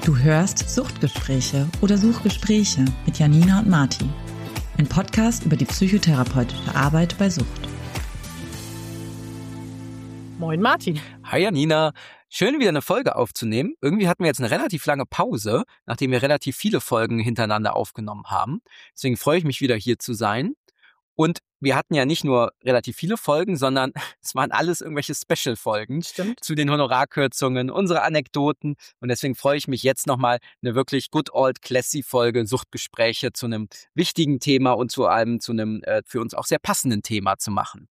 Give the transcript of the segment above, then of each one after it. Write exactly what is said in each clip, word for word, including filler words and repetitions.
Du hörst Suchtgespräche oder Suchgespräche mit Janina und Martin. Ein Podcast über die psychotherapeutische Arbeit bei Sucht. Moin Martin. Hi Janina. Schön, wieder eine Folge aufzunehmen. Irgendwie hatten wir jetzt eine relativ lange Pause, nachdem wir relativ viele Folgen hintereinander aufgenommen haben. Deswegen freue ich mich wieder hier zu sein. Und wir hatten ja nicht nur relativ viele Folgen, sondern es waren alles irgendwelche Special-Folgen zu den Honorarkürzungen, unsere Anekdoten. Und deswegen freue ich mich jetzt nochmal, eine wirklich good old classy Folge Suchtgespräche zu einem wichtigen Thema und zu einem zu einem äh, für uns auch sehr passenden Thema zu machen.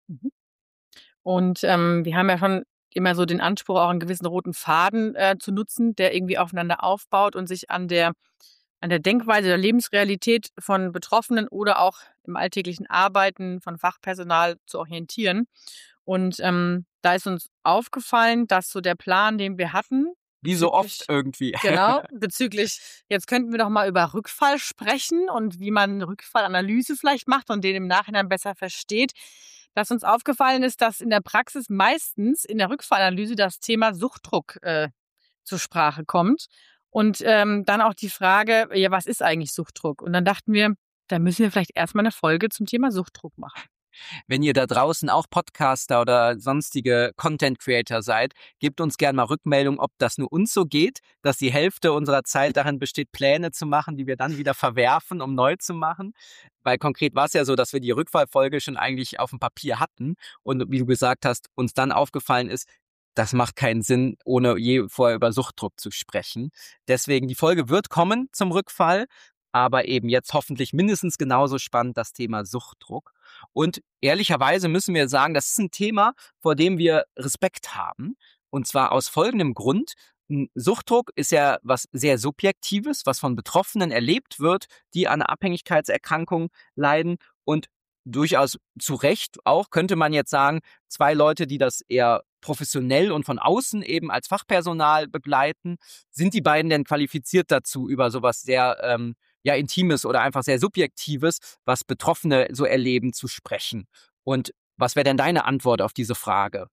Und ähm, wir haben ja schon immer so den Anspruch, auch einen gewissen roten Faden äh, zu nutzen, der irgendwie aufeinander aufbaut und sich an der an der Denkweise der Lebensrealität von Betroffenen oder auch im alltäglichen Arbeiten von Fachpersonal zu orientieren. Und ähm, da ist uns aufgefallen, dass so der Plan, den wir hatten, wie so oft irgendwie. Genau, bezüglich, jetzt könnten wir doch mal über Rückfall sprechen und wie man Rückfallanalyse vielleicht macht und den im Nachhinein besser versteht, dass uns aufgefallen ist, dass in der Praxis meistens in der Rückfallanalyse das Thema Suchtdruck äh, zur Sprache kommt. Und ähm, dann auch die Frage, ja, was ist eigentlich Suchtdruck? Und dann dachten wir, da müssen wir vielleicht erstmal eine Folge zum Thema Suchtdruck machen. Wenn ihr da draußen auch Podcaster oder sonstige Content Creator seid, gebt uns gerne mal Rückmeldung, ob das nur uns so geht, dass die Hälfte unserer Zeit darin besteht, Pläne zu machen, die wir dann wieder verwerfen, um neu zu machen. Weil konkret war es ja so, dass wir die Rückfallfolge schon eigentlich auf dem Papier hatten und wie du gesagt hast, uns dann aufgefallen ist, das macht keinen Sinn, ohne je vorher über Suchtdruck zu sprechen. Deswegen, die Folge wird kommen zum Rückfall, aber eben jetzt hoffentlich mindestens genauso spannend das Thema Suchtdruck. Und ehrlicherweise müssen wir sagen, das ist ein Thema, vor dem wir Respekt haben. Und zwar aus folgendem Grund. Suchtdruck ist ja was sehr Subjektives, was von Betroffenen erlebt wird, die an einer Abhängigkeitserkrankung leiden. Und durchaus zu Recht auch, könnte man jetzt sagen, zwei Leute, die das eher professionell und von außen eben als Fachpersonal begleiten, sind die beiden denn qualifiziert dazu, über sowas sehr ähm, ja Intimes oder einfach sehr Subjektives, was Betroffene so erleben, zu sprechen? Und was wäre denn deine Antwort auf diese Frage?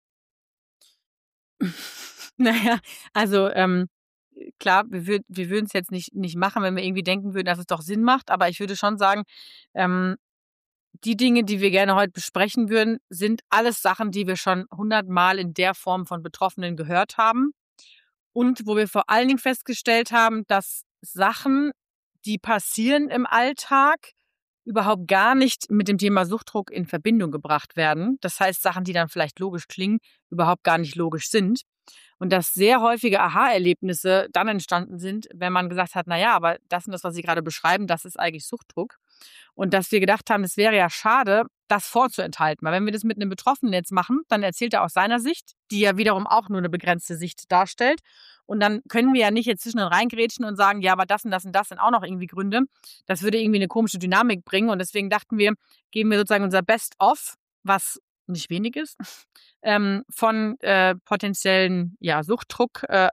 Naja, also ähm, klar, wir, würd, wir würden es jetzt nicht, nicht machen, wenn wir irgendwie denken würden, dass es doch Sinn macht, aber ich würde schon sagen, ähm, die Dinge, die wir gerne heute besprechen würden, sind alles Sachen, die wir schon hundertmal in der Form von Betroffenen gehört haben und wo wir vor allen Dingen festgestellt haben, dass Sachen, die passieren im Alltag, überhaupt gar nicht mit dem Thema Suchtdruck in Verbindung gebracht werden. Das heißt, Sachen, die dann vielleicht logisch klingen, überhaupt gar nicht logisch sind. Und dass sehr häufige Aha-Erlebnisse dann entstanden sind, wenn man gesagt hat, naja, aber das und das, was Sie gerade beschreiben, das ist eigentlich Suchtdruck. Und dass wir gedacht haben, es wäre ja schade, das vorzuenthalten. Weil wenn wir das mit einem Betroffenen jetzt machen, dann erzählt er aus seiner Sicht, die ja wiederum auch nur eine begrenzte Sicht darstellt. Und dann können wir ja nicht jetzt zwischen reingrätschen und sagen, ja, aber das und das und das sind auch noch irgendwie Gründe. Das würde irgendwie eine komische Dynamik bringen. Und deswegen dachten wir, geben wir sozusagen unser Best-of, was nicht wenig ist, ähm, von äh, potenziellen ja, Suchtdruck äh,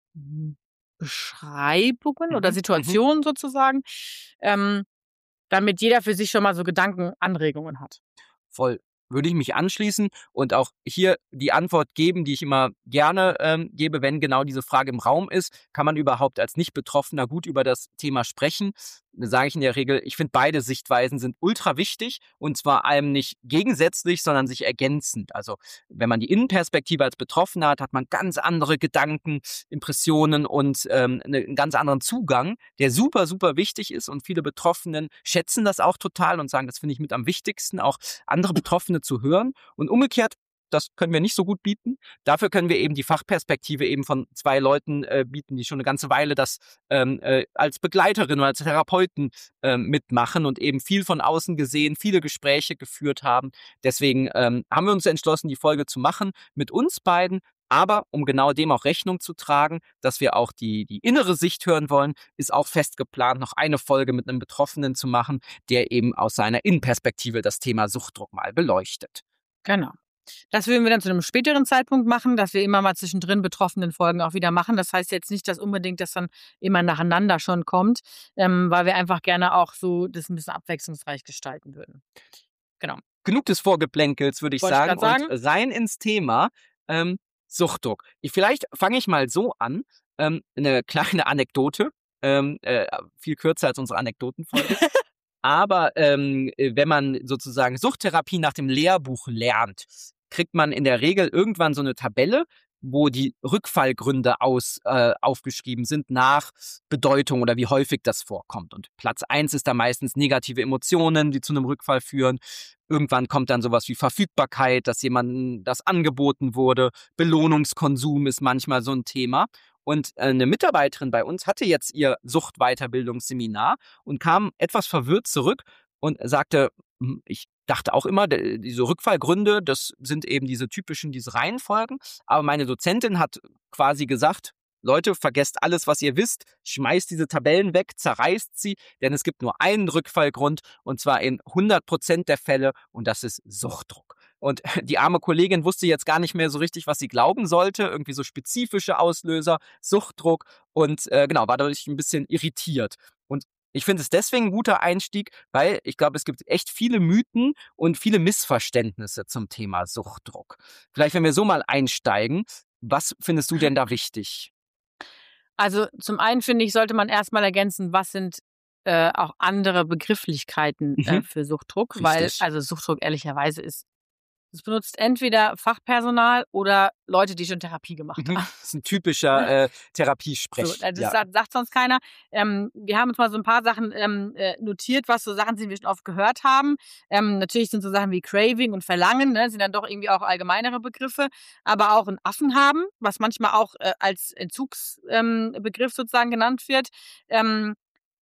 Beschreibungen oder Situationen mhm. sozusagen, ähm, damit jeder für sich schon mal so Gedankenanregungen hat. Voll. Würde ich mich anschließen und auch hier die Antwort geben, die ich immer gerne ähm, gebe, wenn genau diese Frage im Raum ist. Kann man überhaupt als Nicht-Betroffener gut über das Thema sprechen? Da sage ich in der Regel, ich finde, beide Sichtweisen sind ultra wichtig und zwar einem nicht gegensätzlich, sondern sich ergänzend. Also wenn man die Innenperspektive als Betroffener hat, hat man ganz andere Gedanken, Impressionen und ähm, einen ganz anderen Zugang, der super, super wichtig ist und viele Betroffenen schätzen das auch total und sagen, das finde ich mit am wichtigsten, auch andere Betroffene zu hören. Und umgekehrt, das können wir nicht so gut bieten. Dafür können wir eben die Fachperspektive eben von zwei Leuten äh, bieten, die schon eine ganze Weile das ähm, äh, als Begleiterin oder als Therapeuten äh, mitmachen und eben viel von außen gesehen, viele Gespräche geführt haben. Deswegen ähm, haben wir uns entschlossen, die Folge zu machen mit uns beiden. Aber um genau dem auch Rechnung zu tragen, dass wir auch die, die innere Sicht hören wollen, ist auch fest geplant, noch eine Folge mit einem Betroffenen zu machen, der eben aus seiner Innenperspektive das Thema Suchtdruck mal beleuchtet. Genau. Das würden wir dann zu einem späteren Zeitpunkt machen, dass wir immer mal zwischendrin betroffenen Folgen auch wieder machen. Das heißt jetzt nicht, dass unbedingt das dann immer nacheinander schon kommt, ähm, weil wir einfach gerne auch so das ein bisschen abwechslungsreich gestalten würden. Genau. Genug des Vorgeplänkels, würde ich Wollte sagen, ich grad sagen. Und rein ins Thema ähm, Suchtdruck. Ich, vielleicht fange ich mal so an. ähm, eine kleine Anekdote, ähm, äh, viel kürzer als unsere Anekdotenfolge. Aber ähm, wenn man sozusagen Suchttherapie nach dem Lehrbuch lernt, kriegt man in der Regel irgendwann so eine Tabelle, wo die Rückfallgründe aus, äh, aufgeschrieben sind nach Bedeutung oder wie häufig das vorkommt. Und Platz eins ist da meistens negative Emotionen, die zu einem Rückfall führen. Irgendwann kommt dann sowas wie Verfügbarkeit, dass jemandem das angeboten wurde. Belohnungskonsum ist manchmal so ein Thema. Und eine Mitarbeiterin bei uns hatte jetzt ihr Suchtweiterbildungsseminar und kam etwas verwirrt zurück und sagte, ich dachte auch immer, diese Rückfallgründe, das sind eben diese typischen, diese Reihenfolgen. Aber meine Dozentin hat quasi gesagt, Leute, vergesst alles, was ihr wisst, schmeißt diese Tabellen weg, zerreißt sie, denn es gibt nur einen Rückfallgrund und zwar in hundert Prozent der Fälle und das ist Suchtdruck. Und die arme Kollegin wusste jetzt gar nicht mehr so richtig, was sie glauben sollte, irgendwie so spezifische Auslöser, Suchtdruck und äh, genau, war dadurch ein bisschen irritiert. Und ich finde es deswegen ein guter Einstieg, weil ich glaube, es gibt echt viele Mythen und viele Missverständnisse zum Thema Suchtdruck. Vielleicht, wenn wir so mal einsteigen, was findest du denn da wichtig? Also zum einen finde ich, sollte man erstmal ergänzen, was sind äh, auch andere Begrifflichkeiten äh, Mhm. für Suchtdruck, Richtig. weil also Suchtdruck ehrlicherweise ist, es benutzt entweder Fachpersonal oder Leute, die schon Therapie gemacht Mhm. haben. Das ist ein typischer äh, Therapiesprech. So, das ja. sagt, sagt sonst keiner. Ähm, wir haben uns mal so ein paar Sachen ähm, äh, notiert, was so Sachen sind, die wir schon oft gehört haben. Ähm, natürlich sind so Sachen wie Craving und Verlangen, ne, sind dann doch irgendwie auch allgemeinere Begriffe. Aber auch ein Affen haben, was manchmal auch äh, als Entzugsbegriff ähm, sozusagen genannt wird. Ähm,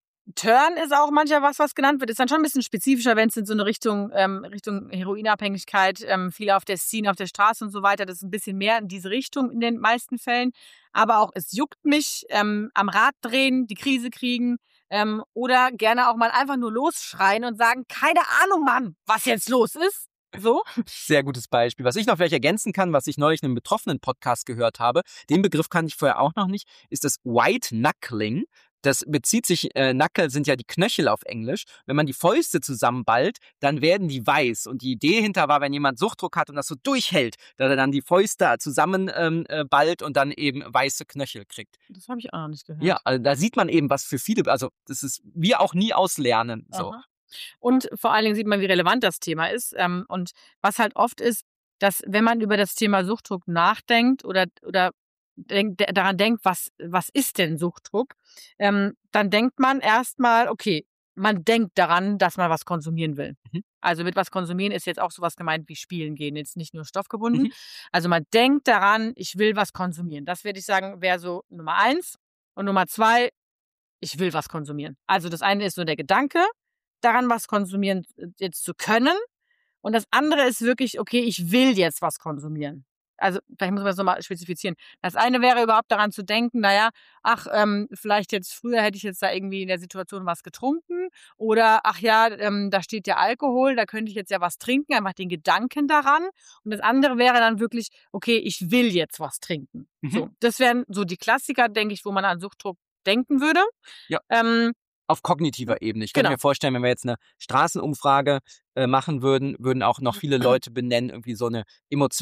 Turn ist auch manchmal was, was genannt wird. Ist dann schon ein bisschen spezifischer, wenn es in so eine Richtung, ähm, Richtung Heroinabhängigkeit, ähm, viele auf der Szene, auf der Straße und so weiter, das ist ein bisschen mehr in diese Richtung in den meisten Fällen. Aber auch es juckt mich, ähm, am Rad drehen, die Krise kriegen ähm, oder gerne auch mal einfach nur losschreien und sagen, keine Ahnung, Mann, was jetzt los ist. So. Sehr gutes Beispiel. Was ich noch vielleicht ergänzen kann, was ich neulich in einem Betroffenen-Podcast gehört habe, den Begriff kannte ich vorher auch noch nicht, ist das White Knuckling. Das bezieht sich, äh, Knuckle sind ja die Knöchel auf Englisch. Wenn man die Fäuste zusammenballt, dann werden die weiß. Und die Idee hinter war, wenn jemand Suchtdruck hat und das so durchhält, dass er dann die Fäuste zusammenballt ähm, äh, ballt und dann eben weiße Knöchel kriegt. Das habe ich auch noch nicht gehört. Ja, also da sieht man eben, was für viele, also das ist, wir auch nie auslernen. So. Aha. Und vor allen Dingen sieht man, wie relevant das Thema ist. Ähm, und was halt oft ist, dass wenn man über das Thema Suchtdruck nachdenkt oder, oder denk, daran denkt, was, was ist denn Suchtdruck, ähm, dann denkt man erstmal, okay, man denkt daran, dass man was konsumieren will. Mhm. Also mit was konsumieren ist jetzt auch sowas gemeint wie spielen gehen, jetzt nicht nur stoffgebunden. Mhm. Also man denkt daran, ich will was konsumieren. Das würde ich sagen, wäre so Nummer eins. Und Nummer zwei, ich will was konsumieren. Also das eine ist so der Gedanke, daran was konsumieren jetzt zu können. Und das andere ist wirklich, okay, ich will jetzt was konsumieren. Also vielleicht muss man das nochmal spezifizieren. Das eine wäre überhaupt daran zu denken, naja, ach, ähm, vielleicht jetzt früher hätte ich jetzt da irgendwie in der Situation was getrunken oder ach ja, ähm, da steht ja Alkohol, da könnte ich jetzt ja was trinken, einfach den Gedanken daran. Und das andere wäre dann wirklich, okay, ich will jetzt was trinken. Mhm. So, das wären so die Klassiker, denke ich, wo man an Suchtdruck denken würde. Ja. Ähm, Auf kognitiver Ebene. Ich könnte Genau. mir vorstellen, wenn wir jetzt eine Straßenumfrage äh, machen würden, würden auch noch viele Leute benennen, irgendwie so eine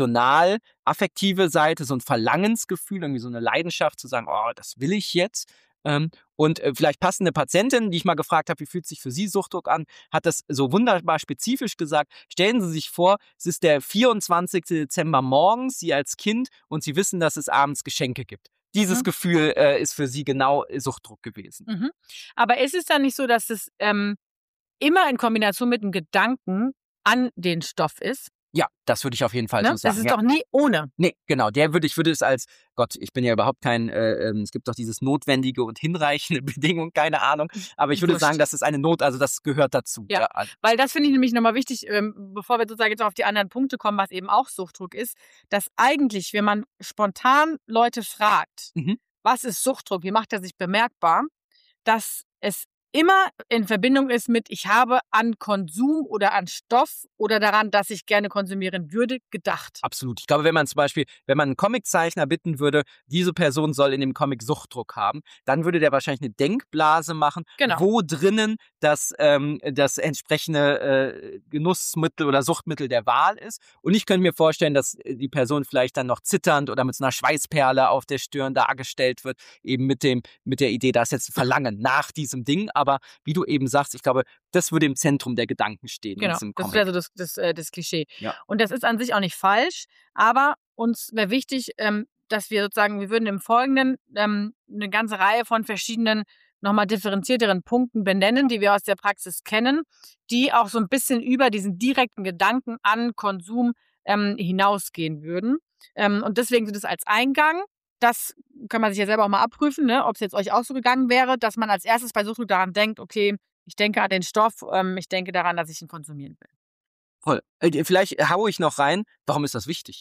emotional-affektive Seite, so ein Verlangensgefühl, irgendwie so eine Leidenschaft zu sagen, oh, das will ich jetzt. Ähm, und äh, vielleicht passende Patientin, die ich mal gefragt habe, wie fühlt sich für Sie Suchtdruck an, hat das so wunderbar spezifisch gesagt. Stellen Sie sich vor, es ist der vierundzwanzigste Dezember morgens, Sie als Kind, und Sie wissen, dass es abends Geschenke gibt. Dieses Mhm. Gefühl äh, ist für Sie genau Suchtdruck gewesen. Mhm. Aber ist es dann nicht so, dass es ähm, immer in Kombination mit dem Gedanken an den Stoff ist? Ja, das würde ich auf jeden Fall Ne? so sagen. Das ist ja. doch nie ohne. Nee, genau. Der würde, ich würde es als, Gott, ich bin ja überhaupt kein, äh, ähm, es gibt doch dieses notwendige und hinreichende Bedingung, keine Ahnung. Aber ich würde Wurscht. sagen, das ist eine Not, also das gehört dazu. Ja. also- Weil das finde ich nämlich nochmal wichtig, ähm, bevor wir sozusagen jetzt auf die anderen Punkte kommen, was eben auch Suchtdruck ist, dass eigentlich, wenn man spontan Leute fragt, Mhm. was ist Suchtdruck, wie macht er sich bemerkbar, dass es immer in Verbindung ist mit, ich habe an Konsum oder an Stoff oder daran, dass ich gerne konsumieren würde, gedacht. Absolut. Ich glaube, wenn man zum Beispiel, wenn man einen Comiczeichner bitten würde, diese Person soll in dem Comic Suchtdruck haben, dann würde der wahrscheinlich eine Denkblase machen, Genau. wo drinnen das, ähm, das entsprechende äh, Genussmittel oder Suchtmittel der Wahl ist. Und ich könnte mir vorstellen, dass die Person vielleicht dann noch zitternd oder mit so einer Schweißperle auf der Stirn dargestellt wird, eben mit dem, mit der Idee, da ist jetzt ein Verlangen nach diesem Ding. Aber wie du eben sagst, ich glaube, das würde im Zentrum der Gedanken stehen in Genau, diesem das Comic. wäre so das, das, äh, das Klischee. Ja. Und das ist an sich auch nicht falsch, aber uns wäre wichtig, ähm, dass wir sozusagen, wir würden im Folgenden ähm, eine ganze Reihe von verschiedenen, nochmal differenzierteren Punkten benennen, die wir aus der Praxis kennen, die auch so ein bisschen über diesen direkten Gedanken an Konsum ähm, hinausgehen würden. Ähm, und deswegen sind es als Eingang. Das kann man sich ja selber auch mal abprüfen, ne, ob es jetzt euch auch so gegangen wäre, dass man als erstes bei Suchtdruck daran denkt, okay, ich denke an den Stoff, ähm, ich denke daran, dass ich ihn konsumieren will. Voll. Äh, Vielleicht haue ich noch rein, warum ist das wichtig?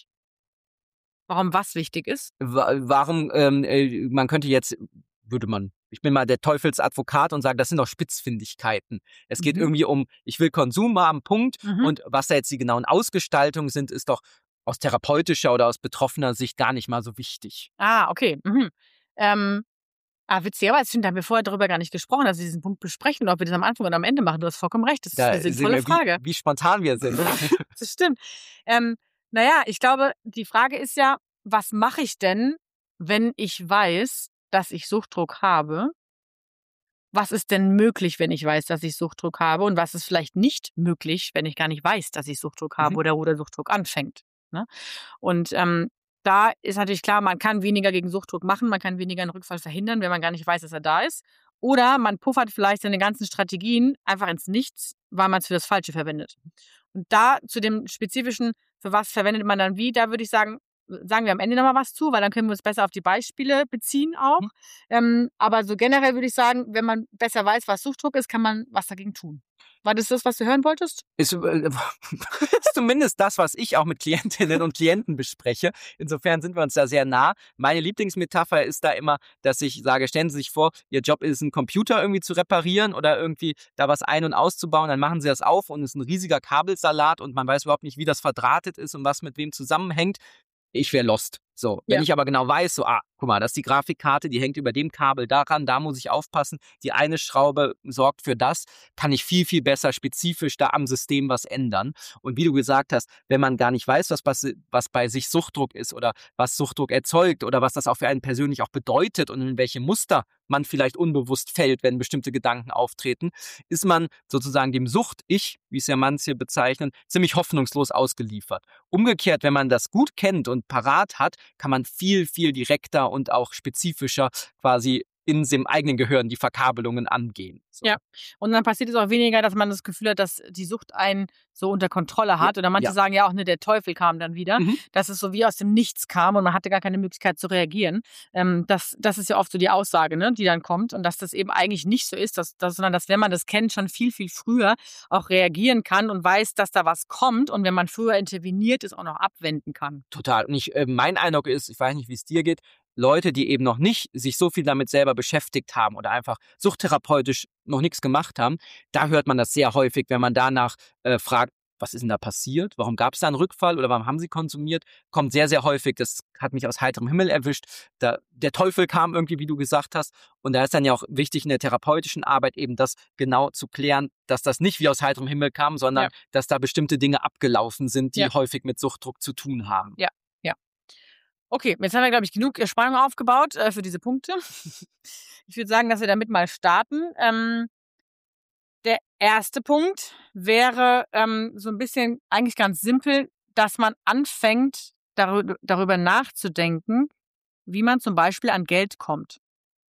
Warum was wichtig ist? Wa- Warum, ähm, äh, man könnte jetzt, würde man, ich bin mal der Teufelsadvokat und sage, das sind doch Spitzfindigkeiten. Es geht Mhm. irgendwie um, ich will Konsum haben, Punkt. Mhm. Und was da jetzt die genauen Ausgestaltungen sind, ist doch aus therapeutischer oder aus betroffener Sicht gar nicht mal so wichtig. Ah, okay. Mhm. Ähm, ah, witzigerweise, stimmt, da haben wir vorher darüber gar nicht gesprochen, dass wir diesen Punkt besprechen, ob wir das am Anfang oder am Ende machen. Du hast vollkommen recht, das ist Da eine sehen sinnvolle wir, Frage. Wie, wie spontan wir sind. Das stimmt. Ähm, naja, ich glaube, die Frage ist ja, was mache ich denn, wenn ich weiß, dass ich Suchtdruck habe? Was ist denn möglich, wenn ich weiß, dass ich Suchtdruck habe? Und was ist vielleicht nicht möglich, wenn ich gar nicht weiß, dass ich Suchtdruck habe Mhm. oder wo der Suchtdruck anfängt? Ne? Und ähm, da ist natürlich klar, man kann weniger gegen Suchtdruck machen, man kann weniger einen Rückfall verhindern, wenn man gar nicht weiß, dass er da ist. Oder man puffert vielleicht seine ganzen Strategien einfach ins Nichts, weil man es für das Falsche verwendet. Und da zu dem Spezifischen, für was verwendet man dann wie, da würde ich sagen, sagen wir am Ende nochmal was zu, weil dann können wir uns besser auf die Beispiele beziehen auch. Mhm. Ähm, aber so generell würde ich sagen, wenn man besser weiß, was Suchtdruck ist, kann man was dagegen tun. War das das, was du hören wolltest? Ist, äh, ist zumindest das, was ich auch mit Klientinnen und Klienten bespreche. Insofern sind wir uns da sehr nah. Meine Lieblingsmetapher ist da immer, dass ich sage, stellen Sie sich vor, Ihr Job ist, einen Computer irgendwie zu reparieren oder irgendwie da was ein- und auszubauen. Dann machen Sie das auf und es ist ein riesiger Kabelsalat und man weiß überhaupt nicht, wie das verdrahtet ist und was mit wem zusammenhängt. Ich wäre lost. So, wenn Ja. ich aber genau weiß, so, ah, guck mal, das ist die Grafikkarte, die hängt über dem Kabel daran, da muss ich aufpassen, die eine Schraube sorgt für das, kann ich viel, viel besser spezifisch da am System was ändern. Und wie du gesagt hast, wenn man gar nicht weiß, was, was, was bei sich Suchtdruck ist oder was Suchtdruck erzeugt oder was das auch für einen persönlich auch bedeutet und in welche Muster man vielleicht unbewusst fällt, wenn bestimmte Gedanken auftreten, ist man sozusagen dem Sucht-Ich, wie es ja manche bezeichnen, ziemlich hoffnungslos ausgeliefert. Umgekehrt, wenn man das gut kennt und parat hat, kann man viel, viel direkter und auch spezifischer quasi in dem eigenen Gehirn die Verkabelungen angehen. So. Ja, und dann passiert es auch weniger, dass man das Gefühl hat, dass die Sucht einen so unter Kontrolle hat. Ja, Oder manche ja. sagen ja auch, ne, der Teufel kam dann wieder, Mhm. dass es so wie aus dem Nichts kam und man hatte gar keine Möglichkeit zu reagieren. Ähm, das, das ist ja oft so die Aussage, ne, die dann kommt und dass das eben eigentlich nicht so ist, dass, dass, sondern dass, wenn man das kennt, schon viel, viel früher auch reagieren kann und weiß, dass da was kommt und wenn man früher interveniert, es auch noch abwenden kann. Total. Und ich, äh, mein Eindruck ist, ich weiß nicht, wie es dir geht, Leute, die eben noch nicht sich so viel damit selber beschäftigt haben oder einfach suchttherapeutisch noch nichts gemacht haben, da hört man das sehr häufig, wenn man danach äh, fragt, was ist denn da passiert? Warum gab es da einen Rückfall oder warum haben sie konsumiert? Kommt sehr, sehr häufig, das hat mich aus heiterem Himmel erwischt. Da, der Teufel kam irgendwie, wie du gesagt hast. Und da ist dann ja auch wichtig in der therapeutischen Arbeit eben das genau zu klären, dass das nicht wie aus heiterem Himmel kam, sondern Ja. dass da bestimmte Dinge abgelaufen sind, die Ja. häufig mit Suchtdruck zu tun haben. Ja. Okay, jetzt haben wir, glaube ich, genug Spannung aufgebaut äh, für diese Punkte. Ich würde sagen, dass wir damit mal starten. Ähm, der erste Punkt wäre ähm, so ein bisschen eigentlich ganz simpel, dass man anfängt, darüber, darüber nachzudenken, wie man zum Beispiel an Geld kommt.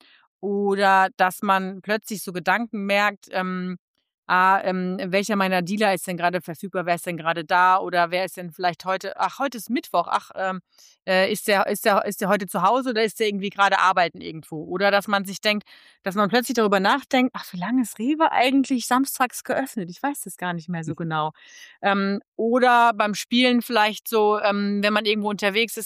Oder dass man plötzlich so Gedanken merkt, ähm, ah, ähm, welcher meiner Dealer ist denn gerade verfügbar, wer ist denn gerade da oder wer ist denn vielleicht heute, ach, heute ist Mittwoch, ach, ähm, äh, ist der, ist der, ist der heute zu Hause oder ist der irgendwie gerade arbeiten irgendwo? Oder dass man sich denkt, dass man plötzlich darüber nachdenkt, ach, wie lange ist Rewe eigentlich samstags geöffnet? Ich weiß das gar nicht mehr so genau. Ähm, oder beim Spielen vielleicht so, ähm, wenn man irgendwo unterwegs ist,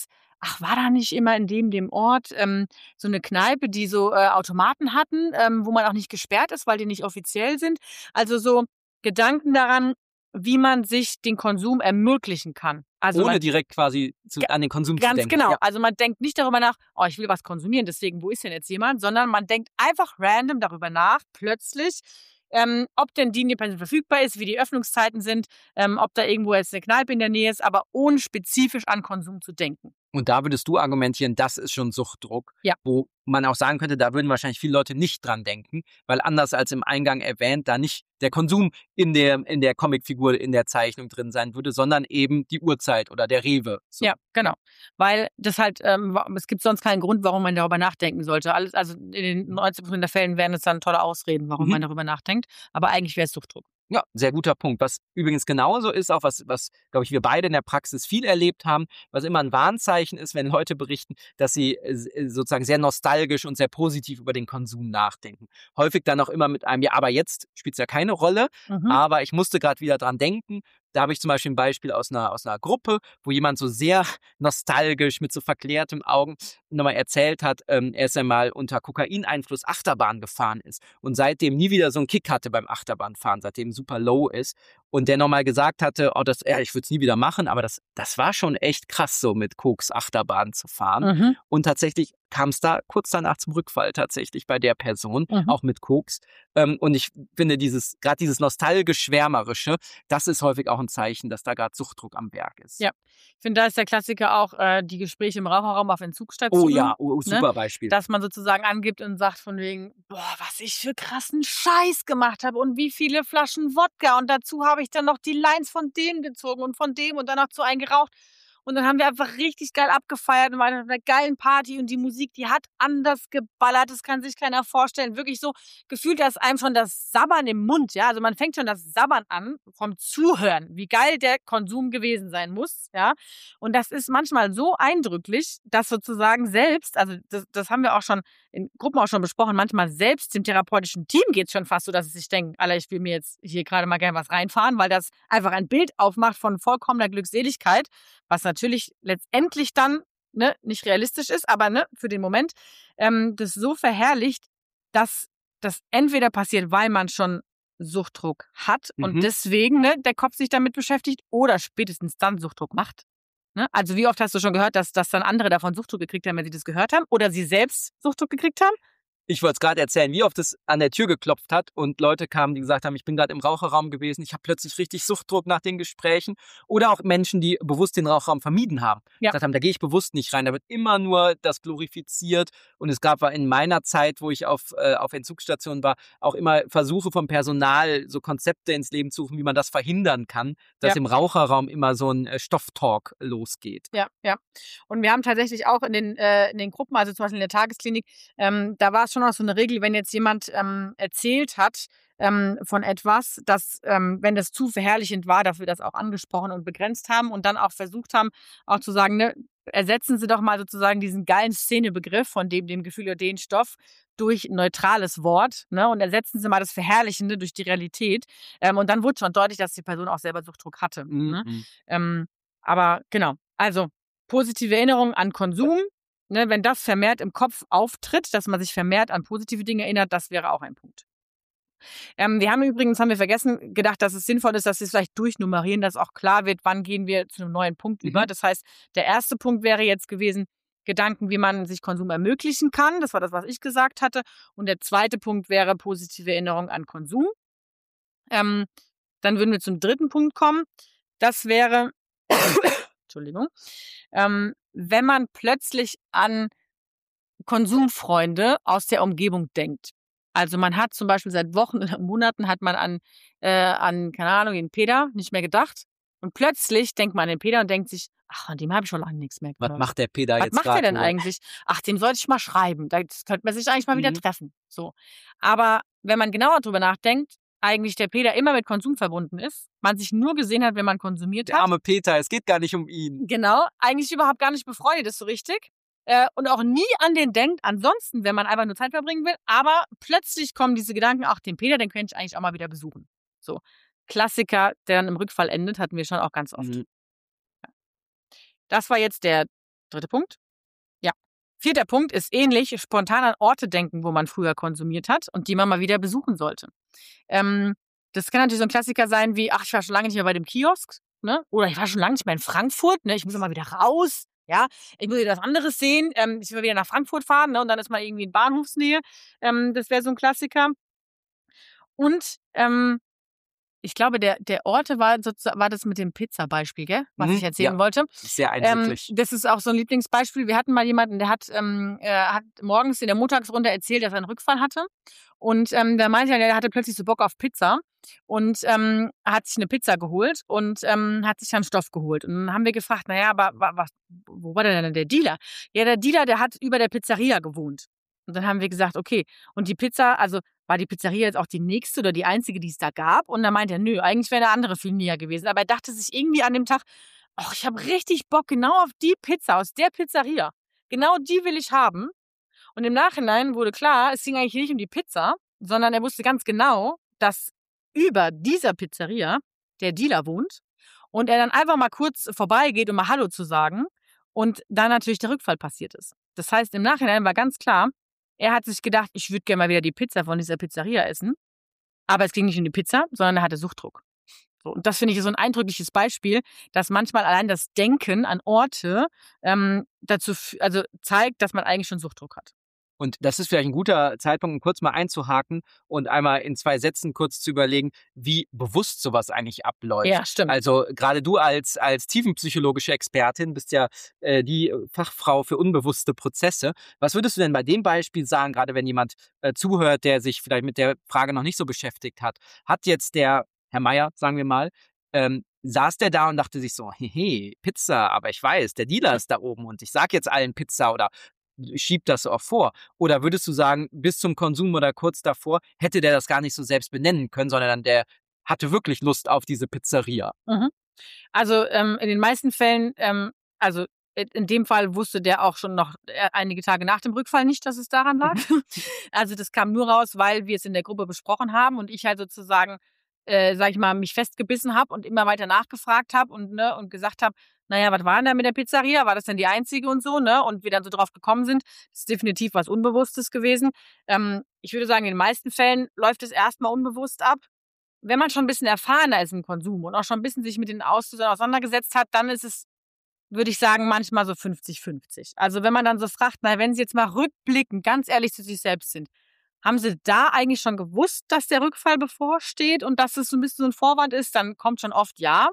ach, war da nicht immer in dem, dem Ort ähm, so eine Kneipe, die so äh, Automaten hatten, ähm, wo man auch nicht gesperrt ist, weil die nicht offiziell sind. Also so Gedanken daran, wie man sich den Konsum ermöglichen kann. Also Ohne man, direkt quasi zu, an den Konsum zu ganz denken. genau. Ja. Also man denkt nicht darüber nach, oh, ich will was konsumieren, deswegen, wo ist denn jetzt jemand? Sondern man denkt einfach random darüber nach, plötzlich, ähm, ob denn die Person verfügbar ist, wie die Öffnungszeiten sind, ähm, ob da irgendwo jetzt eine Kneipe in der Nähe ist, aber ohne spezifisch an Konsum zu denken. Und da würdest du argumentieren, das ist schon Suchtdruck, Ja. wo man auch sagen könnte, da würden wahrscheinlich viele Leute nicht dran denken, weil anders als im Eingang erwähnt, da nicht der Konsum in der, in der Comicfigur, in der Zeichnung drin sein würde, sondern eben die Uhrzeit oder der Rewe. So. Ja, genau. Weil das halt, ähm, es gibt sonst keinen Grund, warum man darüber nachdenken sollte. Alles, also in den neunzig Prozent der Fällen wären es dann tolle Ausreden, warum Mhm. man darüber nachdenkt. Aber eigentlich wäre es Suchtdruck. Ja, sehr guter Punkt. Was übrigens genauso ist, auch was, was glaube ich, wir beide in der Praxis viel erlebt haben, was immer ein Warnzeichen ist, wenn Leute berichten, dass sie äh, sozusagen sehr nostalgisch und sehr positiv über den Konsum nachdenken. Häufig dann auch immer mit einem, ja, aber jetzt spielt es ja keine Rolle, Mhm. aber ich musste gerade wieder dran denken. Da habe ich zum Beispiel ein Beispiel aus einer, aus einer Gruppe, wo jemand so sehr nostalgisch mit so verklärtem Augen nochmal erzählt hat, ähm, er ist einmal unter Kokaineinfluss Achterbahn gefahren ist und seitdem nie wieder so einen Kick hatte beim Achterbahnfahren, seitdem super low ist und der nochmal gesagt hatte, oh, das, ja, ich würde es nie wieder machen, aber das, das war schon echt krass, so mit Koks Achterbahn zu fahren. Mhm. Und tatsächlich kam es da kurz danach zum Rückfall tatsächlich bei der Person, Mhm. auch mit Koks. Ähm, und ich finde dieses, gerade dieses nostalgisch-schwärmerische, das ist häufig auch ein Zeichen, dass da gerade Suchtdruck am Werk ist. Ja, ich finde, da ist der Klassiker auch äh, die Gespräche im Raucherraum auf Entzugsstationen. Oh ja, oh, super ne? Beispiel. Dass man sozusagen angibt und sagt von wegen, boah, was ich für krassen Scheiß gemacht habe und wie viele Flaschen Wodka und dazu habe ich dann noch die Lines von dem gezogen und von dem und dann noch zu einen geraucht. Und dann haben wir einfach richtig geil abgefeiert und waren auf einer geilen Party und die Musik, die hat anders geballert. Das kann sich keiner vorstellen. Wirklich so gefühlt, dass einem schon das Sabbern im Mund, ja. Also man fängt schon das Sabbern an vom Zuhören, wie geil der Konsum gewesen sein muss, ja. Und das ist manchmal so eindrücklich, dass sozusagen selbst, also das, das haben wir auch schon in Gruppen auch schon besprochen, manchmal selbst dem therapeutischen Team geht es schon fast so, dass sie sich denken, Alter, ich will mir jetzt hier gerade mal gerne was reinfahren, weil das einfach ein Bild aufmacht von vollkommener Glückseligkeit, was natürlich letztendlich dann ne, nicht realistisch ist, aber ne, für den Moment ähm, das so verherrlicht, dass das entweder passiert, weil man schon Suchtdruck hat Mhm. und deswegen ne, der Kopf sich damit beschäftigt oder spätestens dann Suchtdruck macht. Ne? Also wie oft hast du schon gehört, dass, dass dann andere davon Suchtdruck gekriegt haben, wenn sie das gehört haben oder sie selbst Suchtdruck gekriegt haben? Ich wollte es gerade erzählen, wie oft es an der Tür geklopft hat und Leute kamen, die gesagt haben, ich bin gerade im Raucherraum gewesen, ich habe plötzlich richtig Suchtdruck nach den Gesprächen. Oder auch Menschen, die bewusst den Raucherraum vermieden haben. Ja. Gesagt haben, da gehe ich bewusst nicht rein, da wird immer nur das glorifiziert. Und es gab in meiner Zeit, wo ich auf, äh, auf Entzugsstationen war, auch immer Versuche vom Personal, so Konzepte ins Leben zu rufen, wie man das verhindern kann, dass Ja. im Raucherraum immer so ein äh, Stofftalk losgeht. Ja, ja. Und wir haben tatsächlich auch in den, äh, in den Gruppen, also zum Beispiel in der Tagesklinik, ähm, da war es schon auch so eine Regel, wenn jetzt jemand ähm, erzählt hat ähm, von etwas, dass, ähm, wenn das zu verherrlichend war, dass wir das auch angesprochen und begrenzt haben und dann auch versucht haben, auch zu sagen, ne, ersetzen Sie doch mal sozusagen diesen geilen Szenebegriff von dem, dem Gefühl oder den Stoff durch ein neutrales Wort, ne, und ersetzen Sie mal das Verherrlichende durch die Realität. Ähm, und dann wurde schon deutlich, dass die Person auch selber Suchtdruck hatte. Mhm. Ne? Ähm, aber genau, also positive Erinnerungen an Konsum, ne, wenn das vermehrt im Kopf auftritt, dass man sich vermehrt an positive Dinge erinnert, das wäre auch ein Punkt. Ähm, wir haben übrigens, haben wir vergessen, gedacht, dass es sinnvoll ist, dass wir es vielleicht durchnummerieren, dass auch klar wird, wann gehen wir zu einem neuen Punkt Mhm. über. Das heißt, der erste Punkt wäre jetzt gewesen, Gedanken, wie man sich Konsum ermöglichen kann. Das war das, was ich gesagt hatte. Und der zweite Punkt wäre positive Erinnerung an Konsum. Ähm, dann würden wir zum dritten Punkt kommen. Das wäre, Entschuldigung, ähm, wenn man plötzlich an Konsumfreunde aus der Umgebung denkt. Also man hat zum Beispiel seit Wochen oder Monaten hat man an, äh, an keine Ahnung, den Peter nicht mehr gedacht. Und plötzlich denkt man an den Peter und denkt sich, ach, an dem habe ich schon lange nichts mehr Was gehört. macht der Peter Was jetzt macht er gerade denn wohl? eigentlich? Ach, dem sollte ich mal schreiben. Das könnte man sich eigentlich mal wieder Mhm. treffen. So. Aber wenn man genauer drüber nachdenkt, eigentlich der Peter immer mit Konsum verbunden ist, man sich nur gesehen hat, wenn man konsumiert Der hat. arme Peter, es geht gar nicht um ihn. Genau, eigentlich überhaupt gar nicht befreundet ist so richtig. Äh, und auch nie an den denkt, ansonsten, wenn man einfach nur Zeit verbringen will. Aber plötzlich kommen diese Gedanken, ach, den Peter, den könnte ich eigentlich auch mal wieder besuchen. So, Klassiker, der dann im Rückfall endet, hatten wir schon auch ganz oft. Mhm. Das war jetzt der Dritter Punkt. Ja. Vierter Punkt ist ähnlich, spontan an Orte denken, wo man früher konsumiert hat und die man mal wieder besuchen sollte. Ähm, das kann natürlich so ein Klassiker sein wie, ach, ich war schon lange nicht mehr bei dem Kiosk, ne? Oder ich war schon lange nicht mehr in Frankfurt, ne? Ich muss mal wieder raus, ja? Ich muss wieder was anderes sehen, ähm, ich will wieder nach Frankfurt fahren, ne? Und dann ist mal irgendwie in Bahnhofsnähe. Ähm, das wäre so ein Klassiker. Und ähm, ich glaube, der, der Orte war, sozusagen, war das mit dem Pizza-Beispiel, gell? Was Mhm, ich erzählen ja. wollte. Sehr Ähm, eindrücklich. das ist auch so ein Lieblingsbeispiel. Wir hatten mal jemanden, der hat, ähm, äh, hat morgens in der Montagsrunde erzählt, dass er einen Rückfall hatte. Und ähm, der meinte, der hatte plötzlich so Bock auf Pizza und ähm, hat sich eine Pizza geholt und ähm, hat sich dann Stoff geholt. Und dann haben wir gefragt, naja, aber wa- was, wo war denn der Dealer? Ja, der Dealer, der hat über der Pizzeria gewohnt. Und dann haben wir gesagt, okay, und die Pizza, also war die Pizzeria jetzt auch die nächste oder die einzige, die es da gab? Und dann meinte er, nö, eigentlich wäre eine andere viel näher gewesen. Aber er dachte sich irgendwie an dem Tag, ach, ich habe richtig Bock genau auf die Pizza aus der Pizzeria. Genau die will ich haben. Und im Nachhinein wurde klar, es ging eigentlich nicht um die Pizza, sondern er wusste ganz genau, dass über dieser Pizzeria der Dealer wohnt und er dann einfach mal kurz vorbeigeht, um mal Hallo zu sagen und dann natürlich der Rückfall passiert ist. Das heißt, im Nachhinein war ganz klar, er hat sich gedacht, ich würde gerne mal wieder die Pizza von dieser Pizzeria essen, aber es ging nicht um die Pizza, sondern er hatte Suchtdruck. So, und das finde ich so ein eindrückliches Beispiel, dass manchmal allein das Denken an Orte ähm, dazu, also zeigt, dass man eigentlich schon Suchtdruck hat. Und das ist vielleicht ein guter Zeitpunkt, um kurz mal einzuhaken und einmal in zwei Sätzen kurz zu überlegen, wie bewusst sowas eigentlich abläuft. Ja, stimmt. Also gerade du als, als tiefenpsychologische Expertin bist ja äh, die Fachfrau für unbewusste Prozesse. Was würdest du denn bei dem Beispiel sagen, gerade wenn jemand äh, zuhört, der sich vielleicht mit der Frage noch nicht so beschäftigt hat? Hat jetzt der Herr Meier, sagen wir mal, ähm, saß der da und dachte sich so, hehe, Pizza, aber ich weiß, der Dealer ist da oben und ich sag jetzt allen Pizza oder schiebt das auch vor? Oder würdest du sagen, bis zum Konsum oder kurz davor hätte der das gar nicht so selbst benennen können, sondern der hatte wirklich Lust auf diese Pizzeria? Mhm. Also ähm, in den meisten Fällen, ähm, also in dem Fall wusste der auch schon noch einige Tage nach dem Rückfall nicht, dass es daran lag. Mhm. Also das kam nur raus, weil wir es in der Gruppe besprochen haben und ich halt sozusagen, äh, sag ich mal, mich festgebissen habe und immer weiter nachgefragt habe und, ne, und gesagt habe, naja, was war denn da mit der Pizzeria? War das denn die einzige und so, ne? Und wir dann so drauf gekommen sind, das ist definitiv was Unbewusstes gewesen. Ähm, ich würde sagen, in den meisten Fällen läuft es erstmal unbewusst ab. Wenn man schon ein bisschen erfahrener ist im Konsum und auch schon ein bisschen sich mit den Auslösern auseinandergesetzt hat, dann ist es, würde ich sagen, manchmal so fünfzig fünfzig. Also wenn man dann so fragt, na, wenn Sie jetzt mal rückblickend ganz ehrlich zu sich selbst sind, haben Sie da eigentlich schon gewusst, dass der Rückfall bevorsteht und dass es so ein bisschen so ein Vorwand ist, dann kommt schon oft ja.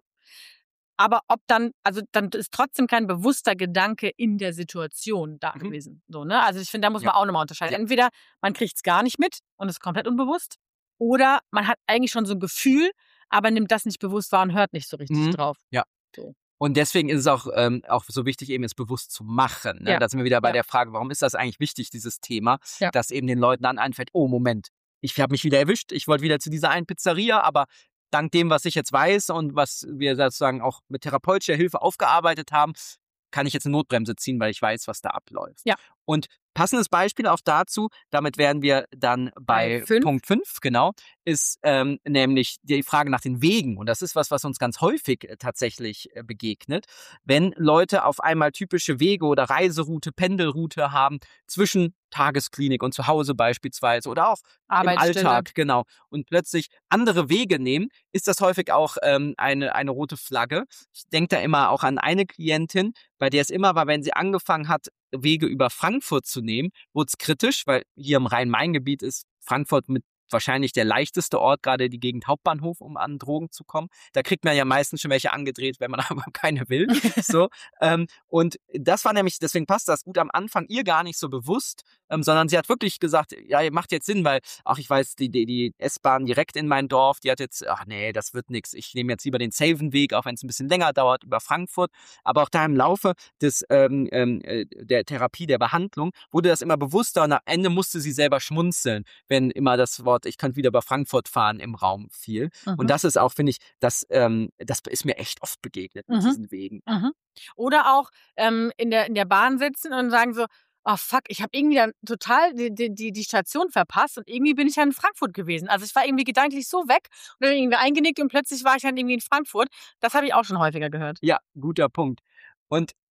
Aber ob dann, also dann ist trotzdem kein bewusster Gedanke in der Situation da Mhm. gewesen. So, ne? Also ich finde, da muss Ja. man auch nochmal unterscheiden. Ja. Entweder man kriegt es gar nicht mit und ist komplett unbewusst, oder man hat eigentlich schon so ein Gefühl, aber nimmt das nicht bewusst wahr und hört nicht so richtig Mhm. drauf. Ja. So. Und deswegen ist es auch, ähm, auch so wichtig, eben es bewusst zu machen. Ne? Ja. Da sind wir wieder bei Ja. der Frage, warum ist das eigentlich wichtig, dieses Thema, Ja. dass eben den Leuten dann einfällt, oh Moment, ich habe mich wieder erwischt, ich wollte wieder zu dieser einen Pizzeria, aber dank dem, was ich jetzt weiß und was wir sozusagen auch mit therapeutischer Hilfe aufgearbeitet haben, kann ich jetzt eine Notbremse ziehen, weil ich weiß, was da abläuft. Ja. Und passendes Beispiel auch dazu, damit wären wir dann bei, Bei fünf. Punkt fünf, genau, ist ähm, nämlich die Frage nach den Wegen. Und das ist was, was uns ganz häufig äh, tatsächlich äh, begegnet. Wenn Leute auf einmal typische Wege oder Reiseroute, Pendelroute haben zwischen Tagesklinik und zu Hause beispielsweise oder auch im Arbeitsstelle. Alltag, genau, und plötzlich andere Wege nehmen, ist das häufig auch ähm, eine, eine rote Flagge. Ich denke da immer auch an eine Klientin, bei der es immer war, wenn sie angefangen hat, Wege über Frankfurt zu nehmen, wurde es kritisch, weil hier im Rhein-Main-Gebiet ist Frankfurt mit wahrscheinlich der leichteste Ort, gerade die Gegend Hauptbahnhof, um an Drogen zu kommen. Da kriegt man ja meistens schon welche angedreht, wenn man aber keine will. So, ähm, und das war nämlich, deswegen passt das gut am Anfang ihr gar nicht so bewusst, ähm, sondern sie hat wirklich gesagt, ja, macht jetzt Sinn, weil, ach, ich weiß, die, die, die S-Bahn direkt in mein Dorf, die hat jetzt, ach nee, das wird nichts. Ich nehme jetzt lieber den Saven-Weg, auch wenn es ein bisschen länger dauert, über Frankfurt. Aber auch da im Laufe des ähm, ähm, der Therapie, der Behandlung, wurde das immer bewusster und am Ende musste sie selber schmunzeln, wenn immer das Wort, ich könnte wieder über Frankfurt fahren, im Raum fiel. Mhm. Und das ist auch, finde ich, das, ähm, das ist mir echt oft begegnet mit Mhm. diesen Wegen. Mhm. Oder auch ähm, in, der, in der Bahn sitzen und sagen so, oh fuck, ich habe irgendwie dann total die, die, die Station verpasst und irgendwie bin ich ja in Frankfurt gewesen. Also ich war irgendwie gedanklich so weg und dann irgendwie eingenickt und plötzlich war ich dann irgendwie in Frankfurt. Das habe ich auch schon häufiger gehört. Ja, guter Punkt. Und